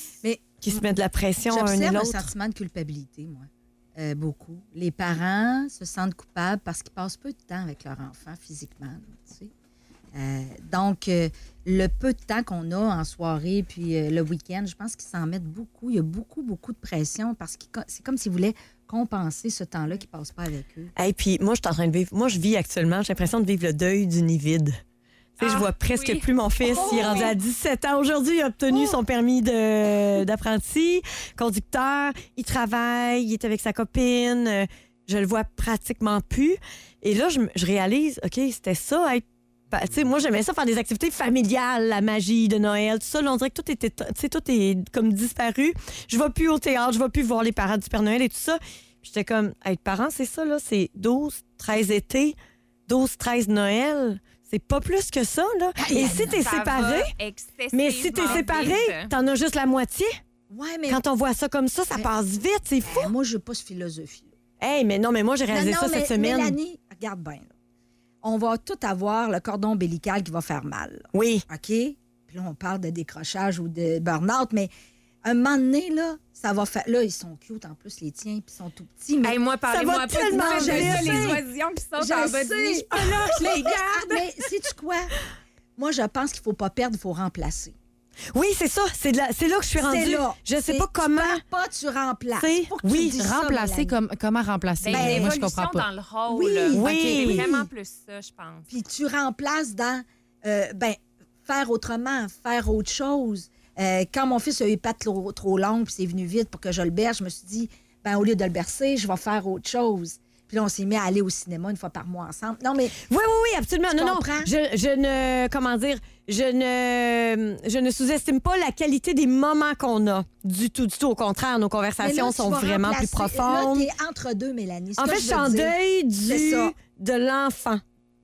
se mettent de la pression à un et J'observe l'autre. un sentiment de culpabilité, moi. Beaucoup. Les parents se sentent coupables parce qu'ils passent peu de temps avec leur enfant physiquement. Tu sais. Donc, le peu de temps qu'on a en soirée puis le week-end, je pense qu'ils s'en mettent beaucoup. Il y a beaucoup, beaucoup de pression parce que c'est comme s'ils voulaient compenser ce temps-là qu'ils ne passent pas avec eux. Et puis, moi, je suis en train de vivre. Moi, je vis actuellement, j'ai l'impression de vivre le deuil du nid vide. Tu sais, je vois presque plus mon fils. Il est rendu à 17 ans. Aujourd'hui, il a obtenu son permis d'apprenti, conducteur. Il travaille, il est avec sa copine. Je le vois pratiquement plus. Et là, je réalise, OK, c'était ça, être. Tu sais, moi, j'aimais ça faire des activités familiales, la magie de Noël, tout ça. Là, on dirait que tout est comme disparu. Je ne vais plus au théâtre, je ne vais plus voir les parents du Père Noël et tout ça. Puis j'étais comme, être parent, c'est ça, là. C'est 12, 13 étés, 12, 13 Noël. C'est pas plus que ça, là. Et si t'es séparé, mais si t'es séparé, t'en as juste la moitié. Ouais, mais... Quand on voit ça comme ça passe vite, c'est fou. Moi, je n'ai pas ce philosophie. Hey, mais non, mais moi, j'ai réalisé ça cette semaine. Mélanie, regarde bien. Là. On va tout avoir le cordon ombilical qui va faire mal. Là. Oui. OK? Puis là, on parle de décrochage ou de burn-out, mais un moment donné, là, ça va faire... Là, ils sont cute, en plus, les tiens, puis ils sont tout petits. Mais moi, parlez-moi pas tellement de les oisillons qui sont en bas de lit. Je suis pas là, je les garde. Mais sais-tu quoi? Moi, je pense qu'il ne faut pas perdre, il faut remplacer. Oui, c'est ça. C'est là que je suis rendue. Je sais pas comment. Tu perds pas, tu remplaces. Oui, remplacer, comment remplacer? Moi, je comprends pas. dans le rôle. Oui. C'est vraiment plus ça, je pense. Puis tu remplaces dans faire autrement, faire autre chose. Quand mon fils a eu les pattes trop longues puis c'est venu vite pour que je le berge, je me suis dit, ben au lieu de le bercer, je vais faire autre chose. Puis là, on s'est mis à aller au cinéma une fois par mois ensemble. Non, mais... Oui, absolument. Non, je ne... Comment dire? Je ne sous-estime pas la qualité des moments qu'on a. Du tout. Au contraire, nos conversations sont vraiment plus profondes. Là, t'es entre deux, Mélanie. En fait, je suis en deuil de l'enfant.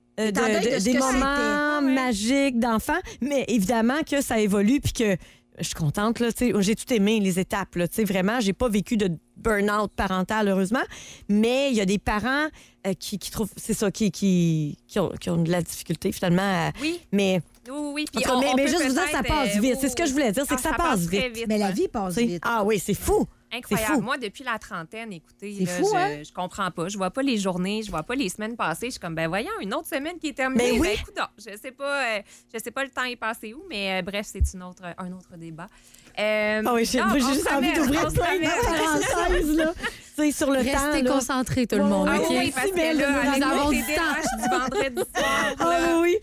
Des moments magiques d'enfant. Mais évidemment que ça évolue puis que je suis contente. Là, j'ai tout aimé, les étapes. Là, vraiment, j'ai pas vécu de burn-out parental, heureusement. Mais il y a des parents qui trouvent... C'est ça, qui ont de la difficulté, finalement. Oui. Mais... Oui. Puis mais juste vous dire, ça passe vite. C'est ce que je voulais dire, c'est que ça passe vite. Mais la vie passe vite. Ah oui, c'est fou. Incroyable. Moi, depuis la trentaine, écoutez, je comprends pas. Je vois pas les journées, je vois pas les semaines passées. Je suis comme, voyons, une autre semaine qui est terminée. Mais oui. Écoute, je sais pas le temps est passé où, mais bref, c'est un autre débat. J'ai juste envie d'ouvrir plein de parenthèses, là. Sur le temps. Restez concentrés, tout le monde. Oui, parce que là, nous avons du temps du vendredi soir. Oui.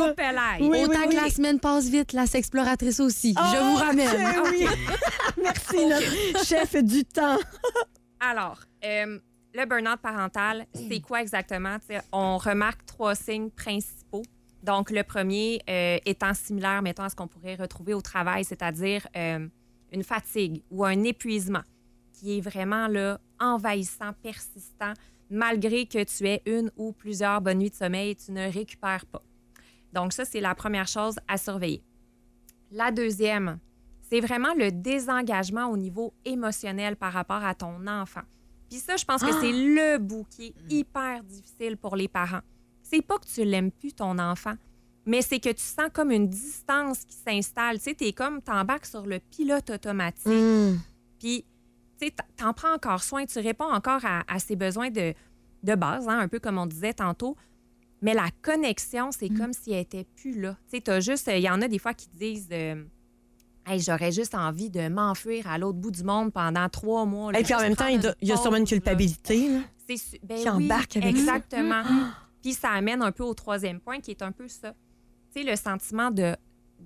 Autant que la semaine passe vite, la sexploratrice aussi. Je vous ramène. Oui. Merci, notre chef du temps. Alors, le burn-out parental, c'est quoi exactement? T'sais, on remarque 3 signes principaux. Donc, le premier étant similaire, mettons, à ce qu'on pourrait retrouver au travail, c'est-à-dire une fatigue ou un épuisement qui est vraiment là, envahissant, persistant. Malgré que tu aies une ou plusieurs bonnes nuits de sommeil, tu ne récupères pas. Donc, ça, c'est la première chose à surveiller. La deuxième, c'est vraiment le désengagement au niveau émotionnel par rapport à ton enfant. Puis ça, je pense que c'est le bout qui est hyper difficile pour les parents. C'est pas que tu l'aimes plus, ton enfant, mais c'est que tu sens comme une distance qui s'installe. Tu sais, t'embarques sur le pilote automatique. Puis, tu sais, t'en prends encore soin, tu réponds encore à ses besoins de base, un peu comme on disait tantôt. Mais la connexion, c'est comme si elle était plus là. Tu sais, t'as juste... Il y en a des fois qui te disent... Hey, j'aurais juste envie de m'enfuir à l'autre bout du monde pendant 3 mois. Là, et puis en même temps, il y a sûrement une culpabilité là, qui embarque avec exactement. Puis ça amène un peu au troisième point, qui est un peu ça. Tu sais, le sentiment de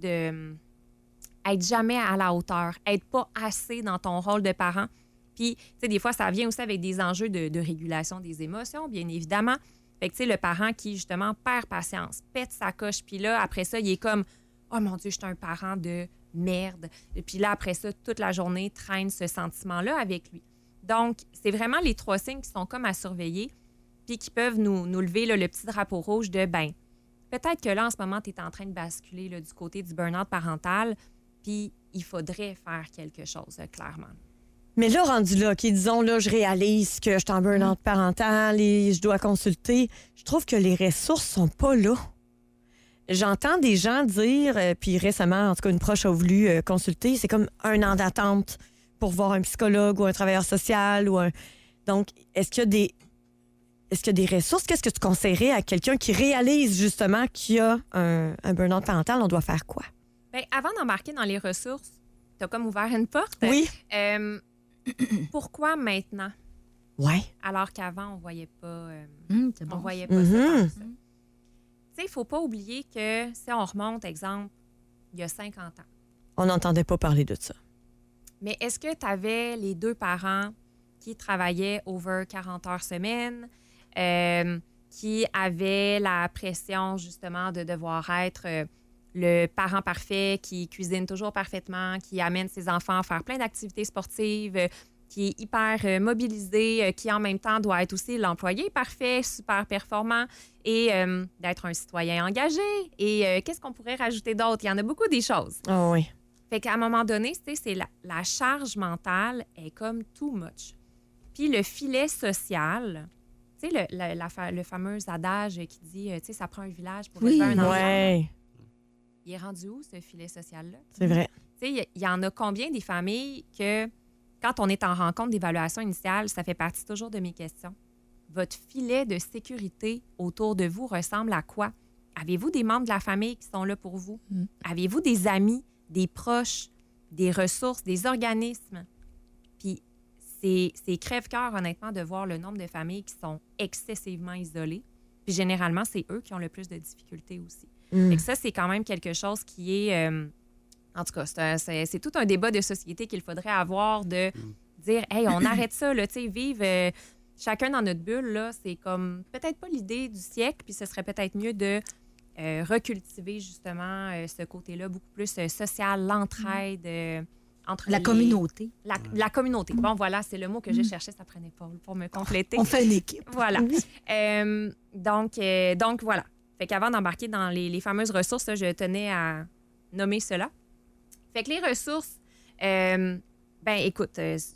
être jamais à la hauteur, être pas assez dans ton rôle de parent. Puis, tu sais, des fois, ça vient aussi avec des enjeux de régulation des émotions, bien évidemment. Fait que, tu sais, le parent qui, justement, perd patience, pète sa coche, puis là, après ça, il est comme « Oh mon Dieu, je suis un parent de merde. » Et puis là, après ça, toute la journée, traîne ce sentiment-là avec lui. Donc, c'est vraiment les 3 signes qui sont comme à surveiller, puis qui peuvent nous lever là, le petit drapeau rouge de, peut-être que là, en ce moment, tu es en train de basculer là, du côté du burn-out parental, puis il faudrait faire quelque chose, clairement. Mais là, rendu là, disons, là, je réalise que je suis en burn-out parental et je dois consulter. Je trouve que les ressources sont pas là. J'entends des gens dire, puis récemment, en tout cas, une proche a voulu consulter, c'est comme 1 an d'attente pour voir un psychologue ou un travailleur social. Donc, est-ce qu'il y a des ressources? Qu'est-ce que tu conseillerais à quelqu'un qui réalise justement qu'il y a un burn-out parental? On doit faire quoi? Bien, avant d'embarquer dans les ressources, tu as comme ouvert une porte. Oui. Pourquoi maintenant? Oui. Alors qu'avant, on ne voyait pas, on voyait pas ça comme ça. Tu sais, il ne faut pas oublier que si on remonte, exemple, il y a 50 ans. On n'entendait pas parler de ça. Mais est-ce que tu avais les 2 parents qui travaillaient over 40 heures semaine, qui avaient la pression, justement, de devoir être le parent parfait, qui cuisine toujours parfaitement, qui amène ses enfants à faire plein d'activités sportives, qui est hyper mobilisé, qui en même temps doit être aussi l'employé parfait, super performant et d'être un citoyen engagé. Et qu'est-ce qu'on pourrait rajouter d'autre? Il y en a beaucoup des choses. Oh oui. Fait qu'à un moment donné, c'est la charge mentale est comme too much. Puis le filet social, tu sais, le fameux adage qui dit, tu sais, ça prend un village pour élever un enfant. Ouais. Il est rendu où, ce filet social-là? C'est vrai. Tu sais, il y en a combien des familles que, quand on est en rencontre d'évaluation initiale, ça fait partie toujours de mes questions. Votre filet de sécurité autour de vous ressemble à quoi? Avez-vous des membres de la famille qui sont là pour vous? Avez-vous des amis, des proches, des ressources, des organismes? Puis c'est crève-cœur, honnêtement, de voir le nombre de familles qui sont excessivement isolées. Puis généralement, c'est eux qui ont le plus de difficultés aussi. Fait que ça, c'est quand même quelque chose qui est... en tout cas, c'est tout un débat de société qu'il faudrait avoir de dire, hey, on arrête ça, là, tu sais, vivre chacun dans notre bulle, là, c'est comme peut-être pas l'idée du siècle, puis ce serait peut-être mieux de recultiver justement ce côté-là beaucoup plus social, l'entraide entre la communauté. La communauté. Bon, voilà, c'est le mot que je cherchais, ça prenait pas pour me compléter. On fait une équipe. Voilà. Donc, voilà. Fait qu'avant d'embarquer dans les fameuses ressources, là, je tenais à nommer cela. Fait que les ressources, écoute,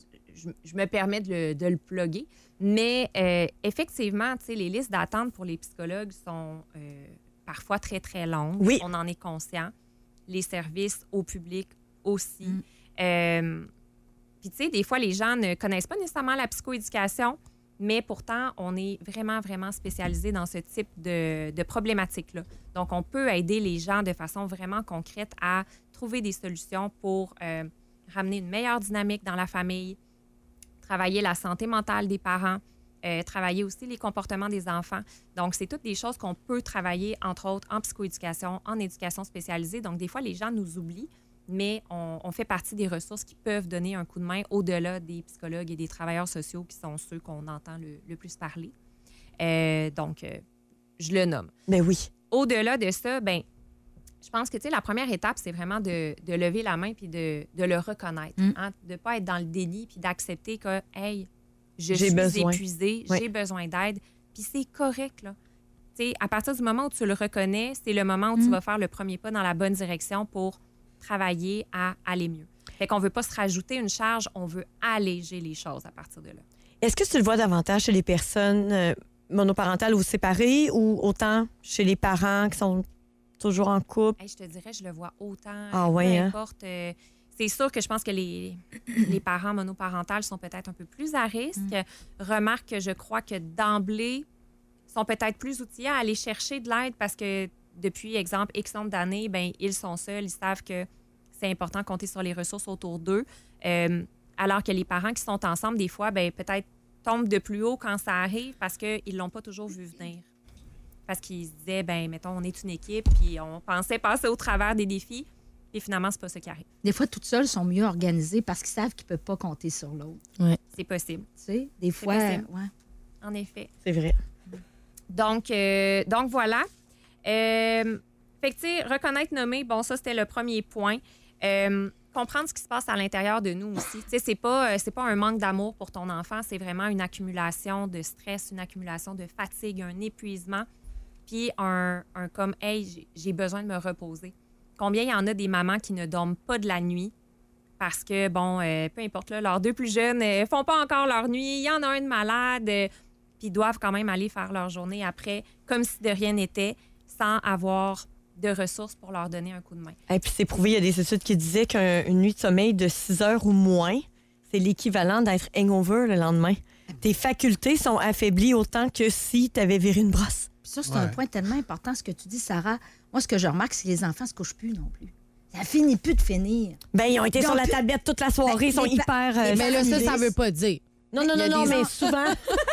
je me permets de le plugger, mais effectivement, tu sais, les listes d'attente pour les psychologues sont parfois très, très longues. Oui. On en est conscient. Les services au public aussi. Puis, tu sais, des fois, les gens ne connaissent pas nécessairement la psychoéducation, mais pourtant, on est vraiment, vraiment spécialisé dans ce type de problématique-là. Donc, on peut aider les gens de façon vraiment concrète à trouver des solutions pour ramener une meilleure dynamique dans la famille, travailler la santé mentale des parents, travailler aussi les comportements des enfants. Donc, c'est toutes des choses qu'on peut travailler, entre autres, en psychoéducation, en éducation spécialisée. Donc, des fois, les gens nous oublient, mais on fait partie des ressources qui peuvent donner un coup de main au-delà des psychologues et des travailleurs sociaux qui sont ceux qu'on entend le plus parler. Donc, je le nomme. Ben oui. Au-delà de ça, je pense que, tu sais, la première étape, c'est vraiment de lever la main puis de le reconnaître. Hein, de ne pas être dans le déni puis d'accepter que, hey, je suis épuisée, j'ai besoin d'aide. Puis c'est correct, là. Tu sais, à partir du moment où tu le reconnais, c'est le moment où tu vas faire le premier pas dans la bonne direction pour travailler à aller mieux. Fait qu'on ne veut pas se rajouter une charge, on veut alléger les choses à partir de là. Est-ce que tu le vois davantage chez les personnes monoparentales ou séparées ou autant chez les parents qui sont toujours en couple? Hey, je te dirais, je le vois autant. Peu importe. C'est sûr que je pense que les parents monoparentales sont peut-être un peu plus à risque. Remarque que je crois que d'emblée, sont peut-être plus outillés à aller chercher de l'aide parce que depuis, exemple, X nombre d'années, ils sont seuls, ils savent que c'est important de compter sur les ressources autour d'eux. Alors que les parents qui sont ensemble, des fois, peut-être tombent de plus haut quand ça arrive parce qu'ils ne l'ont pas toujours vu venir. Parce qu'ils se disaient, mettons, on est une équipe, puis on pensait passer au travers des défis. Et finalement, c'est pas ça qui arrive. Des fois, toutes seules sont mieux organisées parce qu'ils savent qu'ils ne peuvent pas compter sur l'autre. Ouais. C'est possible. Tu sais, des fois, En effet. C'est vrai. Donc voilà. Fait que, tu sais, reconnaître, nommer, bon, ça, c'était le premier point. Comprendre ce qui se passe à l'intérieur de nous aussi. Tu sais, c'est pas un manque d'amour pour ton enfant, c'est vraiment une accumulation de stress, une accumulation de fatigue, un épuisement, puis un comme, hey, j'ai besoin de me reposer. Combien il y en a des mamans qui ne dorment pas de la nuit parce que, bon, peu importe, là, leurs deux plus jeunes font pas encore leur nuit, il y en a un de malade, puis ils doivent quand même aller faire leur journée après, comme si de rien n'était, sans avoir de ressources pour leur donner un coup de main. Et puis c'est prouvé, il y a des études qui disaient qu'une nuit de sommeil de 6 heures ou moins, c'est l'équivalent d'être hangover le lendemain. Tes facultés sont affaiblies autant que si tu avais viré une brosse. Puis ça, c'est un point tellement important, ce que tu dis, Sarah. Moi, ce que je remarque, c'est que les enfants ne se couchent plus non plus. Ça finit plus de finir. Ils ont été sur la tablette toute la soirée, ils sont hyper... mais là, ça veut pas dire. Non, mais souvent...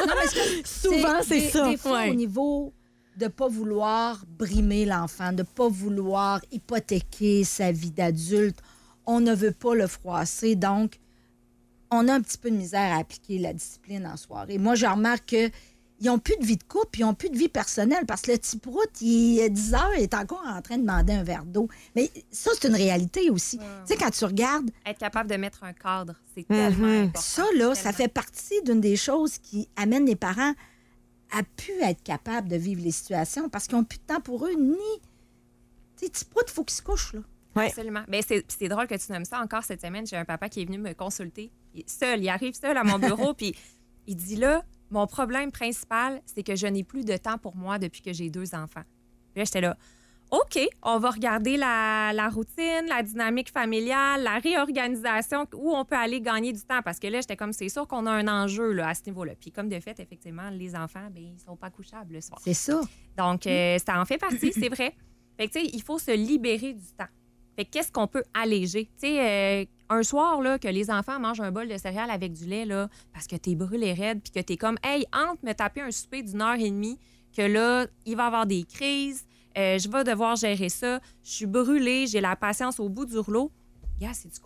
souvent, c'est ça. Des fois, au niveau de ne pas vouloir brimer l'enfant, de ne pas vouloir hypothéquer sa vie d'adulte, on ne veut pas le froisser. Donc, on a un petit peu de misère à appliquer la discipline en soirée. Moi, je remarque qu'ils n'ont plus de vie de couple, ils n'ont plus de vie personnelle parce que le petit prout, il est 10 heures, il est encore en train de demander un verre d'eau. Mais ça, c'est une réalité aussi. Tu sais, quand tu regardes... Être capable de mettre un cadre, c'est tellement important. Ça, là, ça fait partie d'une des choses qui amène les parents à pu être capables de vivre les situations parce qu'ils n'ont plus de temps pour eux, ni... Tu sais, petit prout, il faut qu'il se couche, là. Ouais. Absolument. Mais c'est drôle que tu nommes ça. Encore cette semaine, j'ai un papa qui est venu me consulter. Il arrive seul à mon bureau, puis il dit là, mon problème principal, c'est que je n'ai plus de temps pour moi depuis que j'ai 2 enfants. Puis là, j'étais là, OK, on va regarder la routine, la dynamique familiale, la réorganisation, où on peut aller gagner du temps. Parce que là, j'étais comme, c'est sûr qu'on a un enjeu là, à ce niveau-là. Puis comme de fait, effectivement, les enfants, ils ne sont pas couchables le soir. C'est ça. Donc, ça en fait partie, c'est vrai. Fait que, tu sais, il faut se libérer du temps. Fait que qu'est-ce qu'on peut alléger? Tu sais, un soir, là, que les enfants mangent un bol de céréales avec du lait, là, parce que t'es brûlé raide, puis que t'es comme, hey, entre me taper un souper d'1h30, que là, il va y avoir des crises, je vais devoir gérer ça, je suis brûlée, j'ai la patience au bout du rouleau. Gars, sais-tu quoi?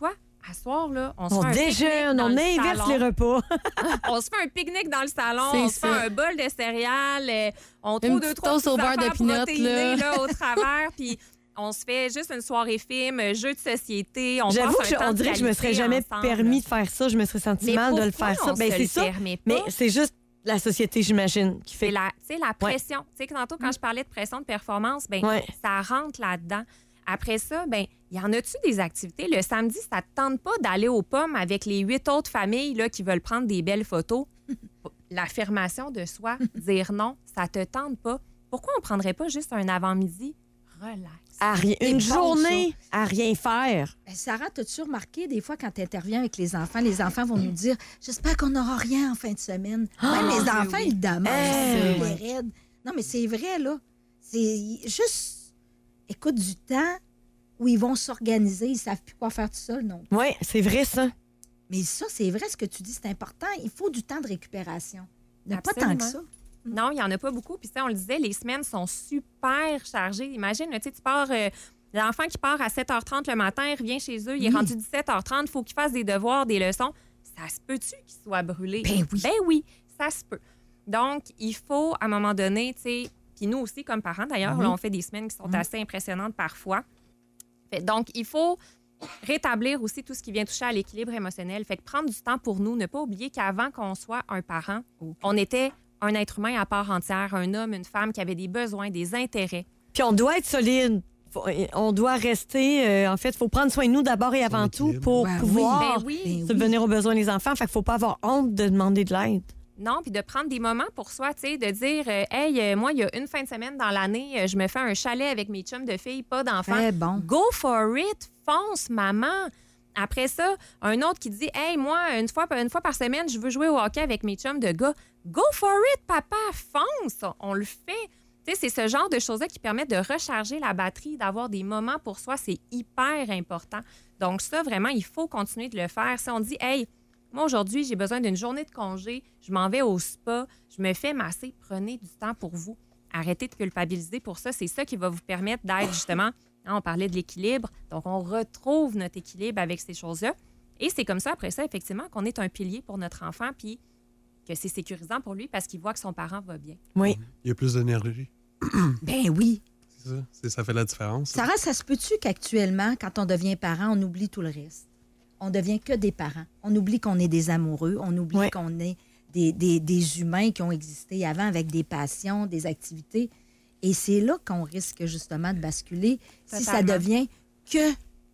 à soir, là, on se On fait un déjeune, on inverse les repas. On se fait un pique-nique dans le salon, C'est on se fait ça. un bol de céréales, on trouve Une 2-3 petite toast au beurre de pinot, protéinées là. là, au travers, puis on se fait juste une soirée film, jeu de société. J'avoue passe un temps qu'on de dirait que je me serais qualité jamais ensemble. permis de faire ça. Je me serais senti Mais mal de le pourquoi faire ça. on Ben, se c'est le ça. permet pas? Mais c'est juste la société, j'imagine, qui fait. C'est la pression. Tu sais, tantôt, quand je parlais de pression de performance, ben, Ouais. ça rentre là-dedans. Après ça, ben, y en a-tu des activités? Le samedi, ça te tente pas d'aller aux pommes avec les 8 autres familles là, qui veulent prendre des belles photos? L'affirmation de soi, dire non, ça te tente pas. Pourquoi on prendrait pas juste un avant-midi? Relax. Une journée à rien faire. Ben, Sarah, t'as-tu remarqué des fois quand tu interviens avec les enfants vont nous dire « J'espère qu'on n'aura rien en fin de semaine. » Même les enfants, ils demandent. Les raides. Non, mais c'est vrai, là. C'est juste, écoute, du temps où ils vont s'organiser, ils savent plus quoi faire tout seuls, non? Oui, c'est vrai, ça. Mais ça, c'est vrai, ce que tu dis, c'est important. Il faut du temps de récupération. Il n'y a pas Absolument. tant que ça. Non, il n'y en a pas beaucoup. Puis ça, on le disait, les semaines sont super chargées. Imagine, là, tu sais, tu pars... l'enfant qui part à 7h30 le matin, il revient chez eux, il est rendu 17h30, il faut qu'il fasse des devoirs, des leçons. Ça se peut-tu qu'il soit brûlé? Ben oui. Ben oui, ça se peut. Donc, il faut, à un moment donné, tu sais... Puis nous aussi, comme parents, d'ailleurs, là, on fait des semaines qui sont assez impressionnantes parfois. Donc, il faut rétablir aussi tout ce qui vient toucher à l'équilibre émotionnel. Fait que prendre du temps pour nous, ne pas oublier qu'avant qu'on soit un parent, on était un être humain à part entière, un homme, une femme qui avait des besoins, des intérêts. Puis on doit être solide. On doit rester... en fait, il faut prendre soin de nous d'abord et avant tout pour pouvoir subvenir aux besoins des enfants. Fait qu'il ne faut pas avoir honte de demander de l'aide. Non, puis de prendre des moments pour soi, tu sais, de dire hey, moi, il y a une fin de semaine dans l'année, je me fais un chalet avec mes chums de filles, pas d'enfants. Bon. Go for it, fonce, maman. Après ça, un autre qui dit hey, moi, une fois par semaine, je veux jouer au hockey avec mes chums de gars. Go for it, papa, fonce. On le fait. Tu sais, c'est ce genre de choses-là qui permettent de recharger la batterie, d'avoir des moments pour soi. C'est hyper important. Donc ça, vraiment, il faut continuer de le faire. Si on dit hey, moi, aujourd'hui, j'ai besoin d'une journée de congé. Je m'en vais au spa. Je me fais masser. Prenez du temps pour vous. Arrêtez de culpabiliser pour ça. C'est ça qui va vous permettre d'être, justement... On parlait de l'équilibre. Donc, on retrouve notre équilibre avec ces choses-là. Et c'est comme ça, après ça, effectivement, qu'on est un pilier pour notre enfant puis que c'est sécurisant pour lui parce qu'il voit que son parent va bien. Oui. Il y a plus d'énergie. Ben oui. C'est ça. Ça fait la différence. Sarah, ça se peut-tu qu'actuellement, quand on devient parent, on oublie tout le reste? On devient que des parents. On oublie qu'on est des amoureux. On oublie qu'on est des humains qui ont existé avant avec des passions, des activités. Et c'est là qu'on risque justement de basculer si ça devient que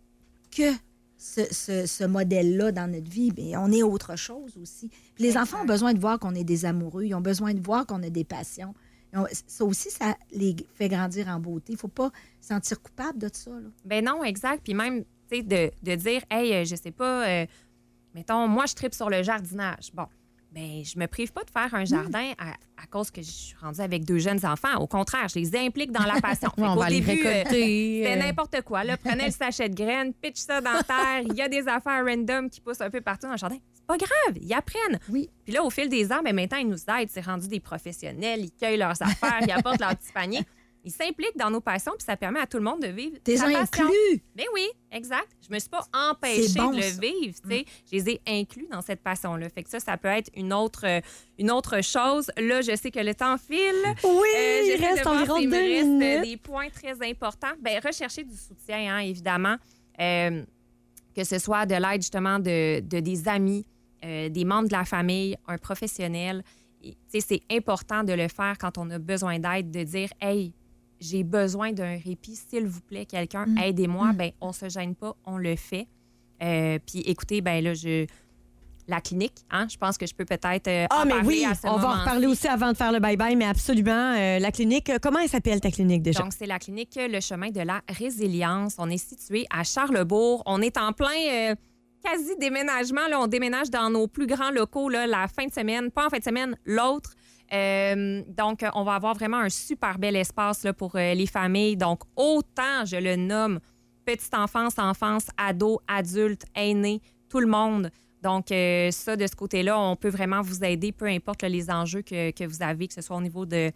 ce modèle-là dans notre vie. Bien, on est autre chose aussi. Puis les enfants ont besoin de voir qu'on est des amoureux. Ils ont besoin de voir qu'on a des passions. Ça aussi, ça les fait grandir en beauté. Il ne faut pas se sentir coupable de ça. Là. Ben non, exact. Puis même, tu sais, de dire, hey, je sais pas, mettons, moi, je tripe sur le jardinage. Bon. Bien, je me prive pas de faire un jardin à cause que je suis rendue avec 2 jeunes enfants. Au contraire, je les implique dans la passion. On va les récolter. C'était n'importe quoi. Là, prenez le sachet de graines, pitch ça dans la terre. Il y a des affaires random qui poussent un peu partout dans le jardin. C'est pas grave, ils apprennent. Oui. Puis là, au fil des ans, maintenant, ils nous aident. C'est rendu des professionnels. Ils cueillent leurs affaires, ils apportent leur petit panier. Ils s'impliquent dans nos passions, puis ça permet à tout le monde de vivre T'es sa passion. inclus. Ben oui, exact. Je me suis pas empêchée Bon, de le ça. vivre, tu sais. Je les ai inclus dans cette passion-là. Fait que ça peut être une autre chose. Là, je sais que le temps file. Oui, il j'essaie reste de voir environ s'il me 2 reste minutes. des points très importants. Bien, rechercher du soutien, hein, évidemment. Que ce soit de l'aide, justement, de des amis, des membres de la famille, un professionnel. Tu sais, c'est important de le faire quand on a besoin d'aide, de dire « Hey, j'ai besoin d'un répit, s'il vous plaît, quelqu'un, aidez-moi. » Bien, on se gêne pas, on le fait. Puis écoutez, ben là, la clinique, hein, je pense que je peux peut-être en mais parler oui, à ce on va en moment-ci. reparler aussi avant de faire le bye-bye, mais absolument. La clinique, comment elle s'appelle ta clinique déjà? Donc, c'est la clinique Le Chemin de la Résilience. On est situé à Charlesbourg. On est en plein quasi-déménagement. Là, on déménage dans nos plus grands locaux là, la fin de semaine. Pas en fin de semaine, l'autre. Donc, on va avoir vraiment un super bel espace là, pour les familles. Donc, autant, je le nomme, petite enfance, ado, adulte, aîné, tout le monde. Donc, ça, de ce côté-là, on peut vraiment vous aider, peu importe là, les enjeux que vous avez, que ce soit au niveau de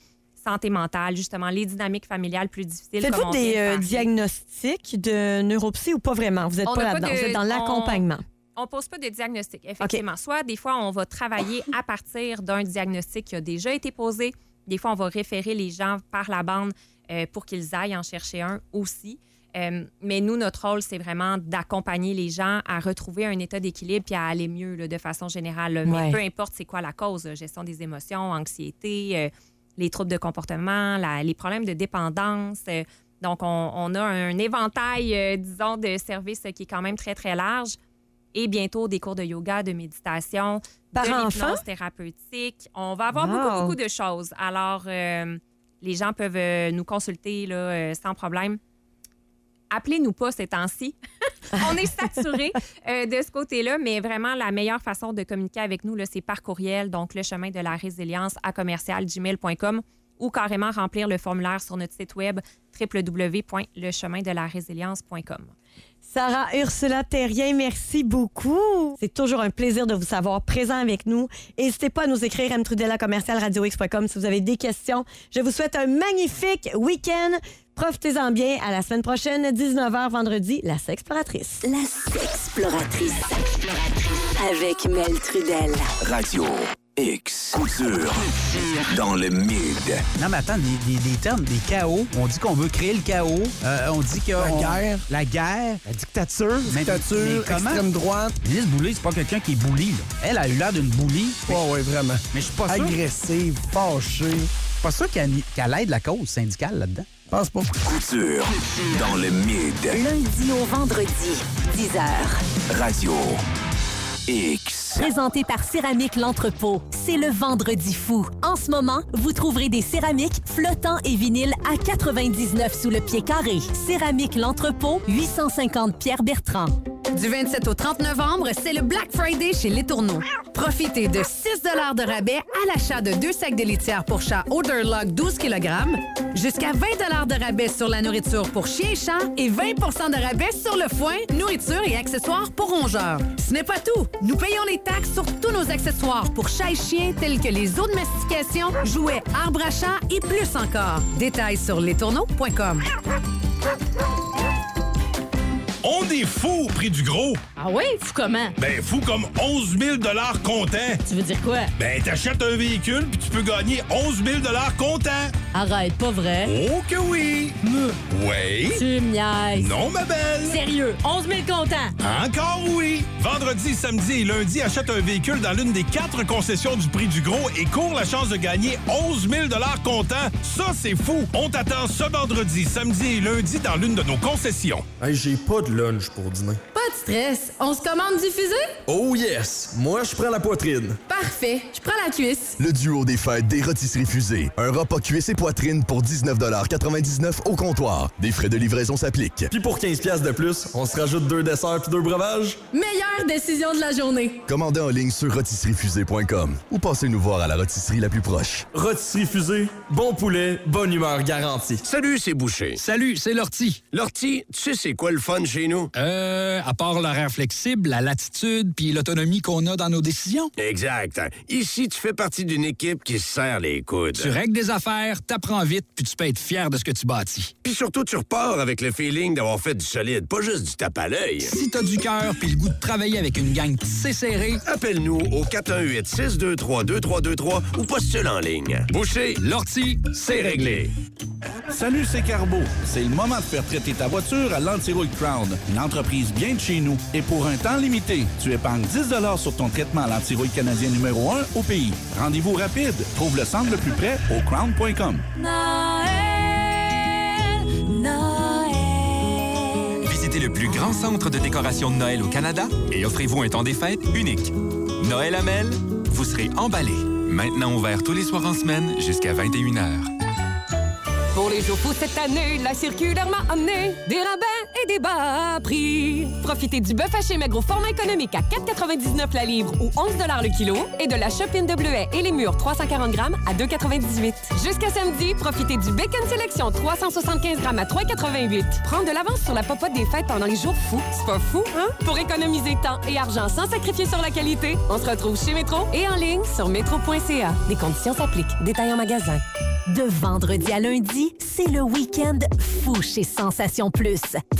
santé mentale, justement, les dynamiques familiales plus difficiles. Faites-vous des diagnostics de neuropsy ou pas vraiment? Vous n'êtes pas là-dedans, vous êtes dans l'accompagnement. On ne pose pas de diagnostic, effectivement. Okay. Soit, des fois, on va travailler à partir d'un diagnostic qui a déjà été posé. Des fois, on va référer les gens par la bande pour qu'ils aillent en chercher un aussi. Mais nous, notre rôle, c'est vraiment d'accompagner les gens à retrouver un état d'équilibre puis à aller mieux là, de façon générale. Là. Mais peu importe c'est quoi la cause, gestion des émotions, anxiété, les troubles de comportement, les problèmes de dépendance. Donc, on a un éventail, disons, de services qui est quand même très, très large. Et bientôt, des cours de yoga, de méditation, de l'hypnose thérapeutique. On va avoir beaucoup de choses. Alors, les gens peuvent nous consulter là, sans problème. Appelez-nous pas ces temps-ci. On est saturés de ce côté-là, mais vraiment, la meilleure façon de communiquer avec nous, là, c'est par courriel. Donc, le chemin de la résilience à commercial@gmail.com ou carrément remplir le formulaire sur notre site web www.lechemindelaresilience.com. Sarah Ursula Terrien, merci beaucoup. C'est toujours un plaisir de vous savoir présent avec nous. N'hésitez pas à nous écrire mtrudella@radiox.com si vous avez des questions. Je vous souhaite un magnifique week-end. Profitez-en bien. À la semaine prochaine, 19h vendredi, La Sexploratrice. La Sexploratrice. Avec Mel Trudel. Radio X. Couture. Dans le mid. Non, mais attends, des termes, des chaos. On dit qu'on veut créer le chaos. On dit que... La guerre. La dictature. Mais comment? Extrême droite. Lise Boulay, c'est pas quelqu'un qui est bully. Là. Elle a eu l'air d'une bully. Oui, vraiment. Mais je suis pas sûr... Agressive, fâchée. Je suis pas sûr qu'elle aide la cause syndicale là-dedans. Pense pas. Couture. Dans le mid. Lundi au vendredi, 10h. Radio X. Présenté par Céramique L'Entrepôt. C'est le vendredi fou. En ce moment, vous trouverez des céramiques, flottants et vinyles à 99 sous le pied carré. Céramique L'Entrepôt, 850 Pierre-Bertrand. Du 27 au 30 novembre, c'est le Black Friday chez Les Tourneaux. Profitez de 6 $ de rabais à l'achat de 2 sacs de litière pour chat Odorlog 12 kg, jusqu'à 20 $ de rabais sur la nourriture pour chien et chat et 20 % de rabais sur le foin, nourriture et accessoires pour rongeurs. Ce n'est pas tout. Nous payons les taxes sur tous nos accessoires pour chat et chien tels que les eaux de mastication, jouets, arbres à chat et plus encore. Détails sur lestourneaux.com. On est fou au prix du gros. Ah oui? Fou comment? Ben, fou comme 11 000 comptant. Tu veux dire quoi? Ben, t'achètes un véhicule puis tu peux gagner 11 000 comptant. Arrête, pas vrai? Oh que oui! Oui? Tu me niaises. Non, ma belle. Sérieux? 11 000 comptant? Encore oui! Vendredi, samedi et lundi, achète un véhicule dans l'une des 4 concessions du prix du gros et cours la chance de gagner 11 000 comptant. Ça, c'est fou! On t'attend ce vendredi, samedi et lundi dans l'une de nos concessions. Hey, j'ai pas de lunch pour dîner. Pas de stress. On se commande du fusée? Oh yes! Moi, je prends la poitrine. Parfait. Je prends la cuisse. Le duo des fêtes des rôtisseries fusées. Un repas cuisse et poitrine pour 19,99 $ au comptoir. Des frais de livraison s'appliquent. Puis pour 15$ de plus, on se rajoute 2 desserts puis 2 breuvages. Meilleure décision de la journée. Commandez en ligne sur rôtisseriefusée.com ou passez nous voir à la rôtisserie la plus proche. Rôtisserie Fusée, bon poulet, bonne humeur garantie. Salut, c'est Boucher. Salut, c'est Lortie. Lortie, tu sais c'est quoi le fun chez nous? À part l'horaire flexible, la latitude puis l'autonomie qu'on a dans nos décisions. Exact. Ici, tu fais partie d'une équipe qui se serre les coudes. Tu règles des affaires, t'apprends vite, puis tu peux être fier de ce que tu bâtis. Puis surtout, tu repars avec le feeling d'avoir fait du solide, pas juste du tape à l'œil. Si t'as du cœur puis le goût de travailler avec une gang tissée serrée, appelle-nous au 418-623-2323 ou postule en ligne. Boucher, Lortie, c'est réglé. Salut, c'est Carbo. C'est le moment de faire traiter ta voiture à l'Antirouille Crown, une entreprise bien de chez nous. Et pour un temps limité, tu épargnes 10 $ sur ton traitement à l'antirouille canadien numéro 1 au pays. Rendez-vous rapide. Trouve le centre le plus près au crown.com. Visitez le plus grand centre de décoration de Noël au Canada et offrez-vous un temps des fêtes unique. Noël à Mel, vous serez emballé. Maintenant ouvert tous les soirs en semaine jusqu'à 21h. Pour les jours fous cette année, la circulaire m'a amené des rabais et des bas prix. Profitez du bœuf haché maigre au format économique à 4,99 la livre ou 11 le kilo et de la chopine de bleuet et les mûres 340 grammes à 2,98. Jusqu'à samedi, profitez du bacon sélection 375 grammes à 3,88. Prendre de l'avance sur la popote des fêtes pendant les jours fous, c'est pas fou, hein? Pour économiser temps et argent sans sacrifier sur la qualité, on se retrouve chez Métro et en ligne sur métro.ca. Des conditions s'appliquent. Détails en magasin. De vendredi à lundi, c'est le week-end fou chez Sensation Plus.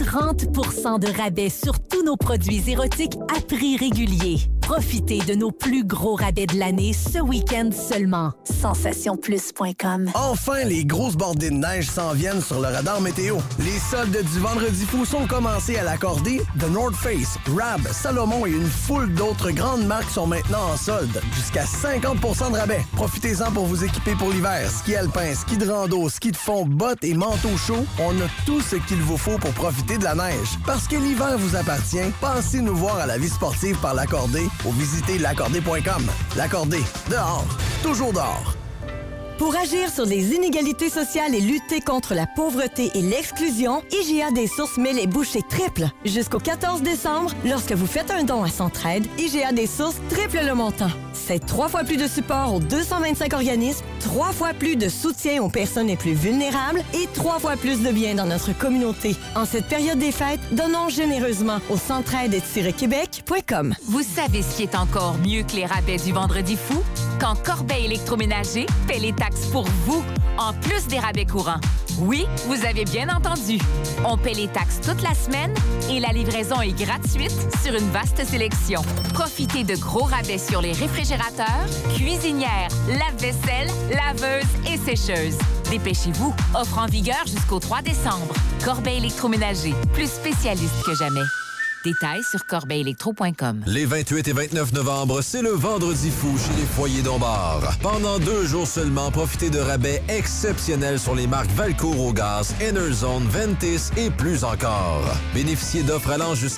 30% de rabais sur tous nos produits érotiques à prix régulier. Profitez de nos plus gros rabais de l'année ce week-end seulement. SensationPlus.com. Enfin, les grosses bordées de neige s'en viennent sur le radar météo. Les soldes du vendredi fou sont commencés à l'accorder. The North Face, Rab, Salomon et une foule d'autres grandes marques sont maintenant en solde. Jusqu'à 50% de rabais. Profitez-en pour vous équiper pour l'hiver. Ski alpin, ski de rando, ski de fond, bottes et manteaux chauds. On a tout ce qu'il vous faut pour profiter de la neige. Parce que l'hiver vous appartient, pensez nous voir à la vie sportive par l'accordé ou visitez l'accordé.com. L'accordé, dehors, toujours dehors. Pour agir sur les inégalités sociales et lutter contre la pauvreté et l'exclusion, IGA des Sources met les bouchées triples. Jusqu'au 14 décembre, lorsque vous faites un don à Centraide, IGA des Sources triple le montant. C'est 3 fois plus de support aux 225 organismes, 3 fois plus de soutien aux personnes les plus vulnérables et 3 fois plus de bien dans notre communauté. En cette période des fêtes, donnons généreusement au centraide-québec.com. Vous savez ce qui est encore mieux que les rabais du Vendredi fou? Quand Corbeil électroménager paie les taxes pour vous, en plus des rabais courants. Oui, vous avez bien entendu. On paie les taxes toute la semaine et la livraison est gratuite sur une vaste sélection. Profitez de gros rabais sur les réfrigérateurs, cuisinières, lave-vaisselle, laveuses et sécheuses. Dépêchez-vous. Offre en vigueur jusqu'au 3 décembre. Corbeil électroménager, plus spécialiste que jamais. Détails sur corbeillelectro.com. Les 28 et 29 novembre, c'est le Vendredi fou chez les Foyers Dombard. Pendant 2 jours seulement, profitez de rabais exceptionnels sur les marques Valcourt au gaz, Enerzone, Ventis et plus encore. Bénéficiez d'offres allant jusqu'à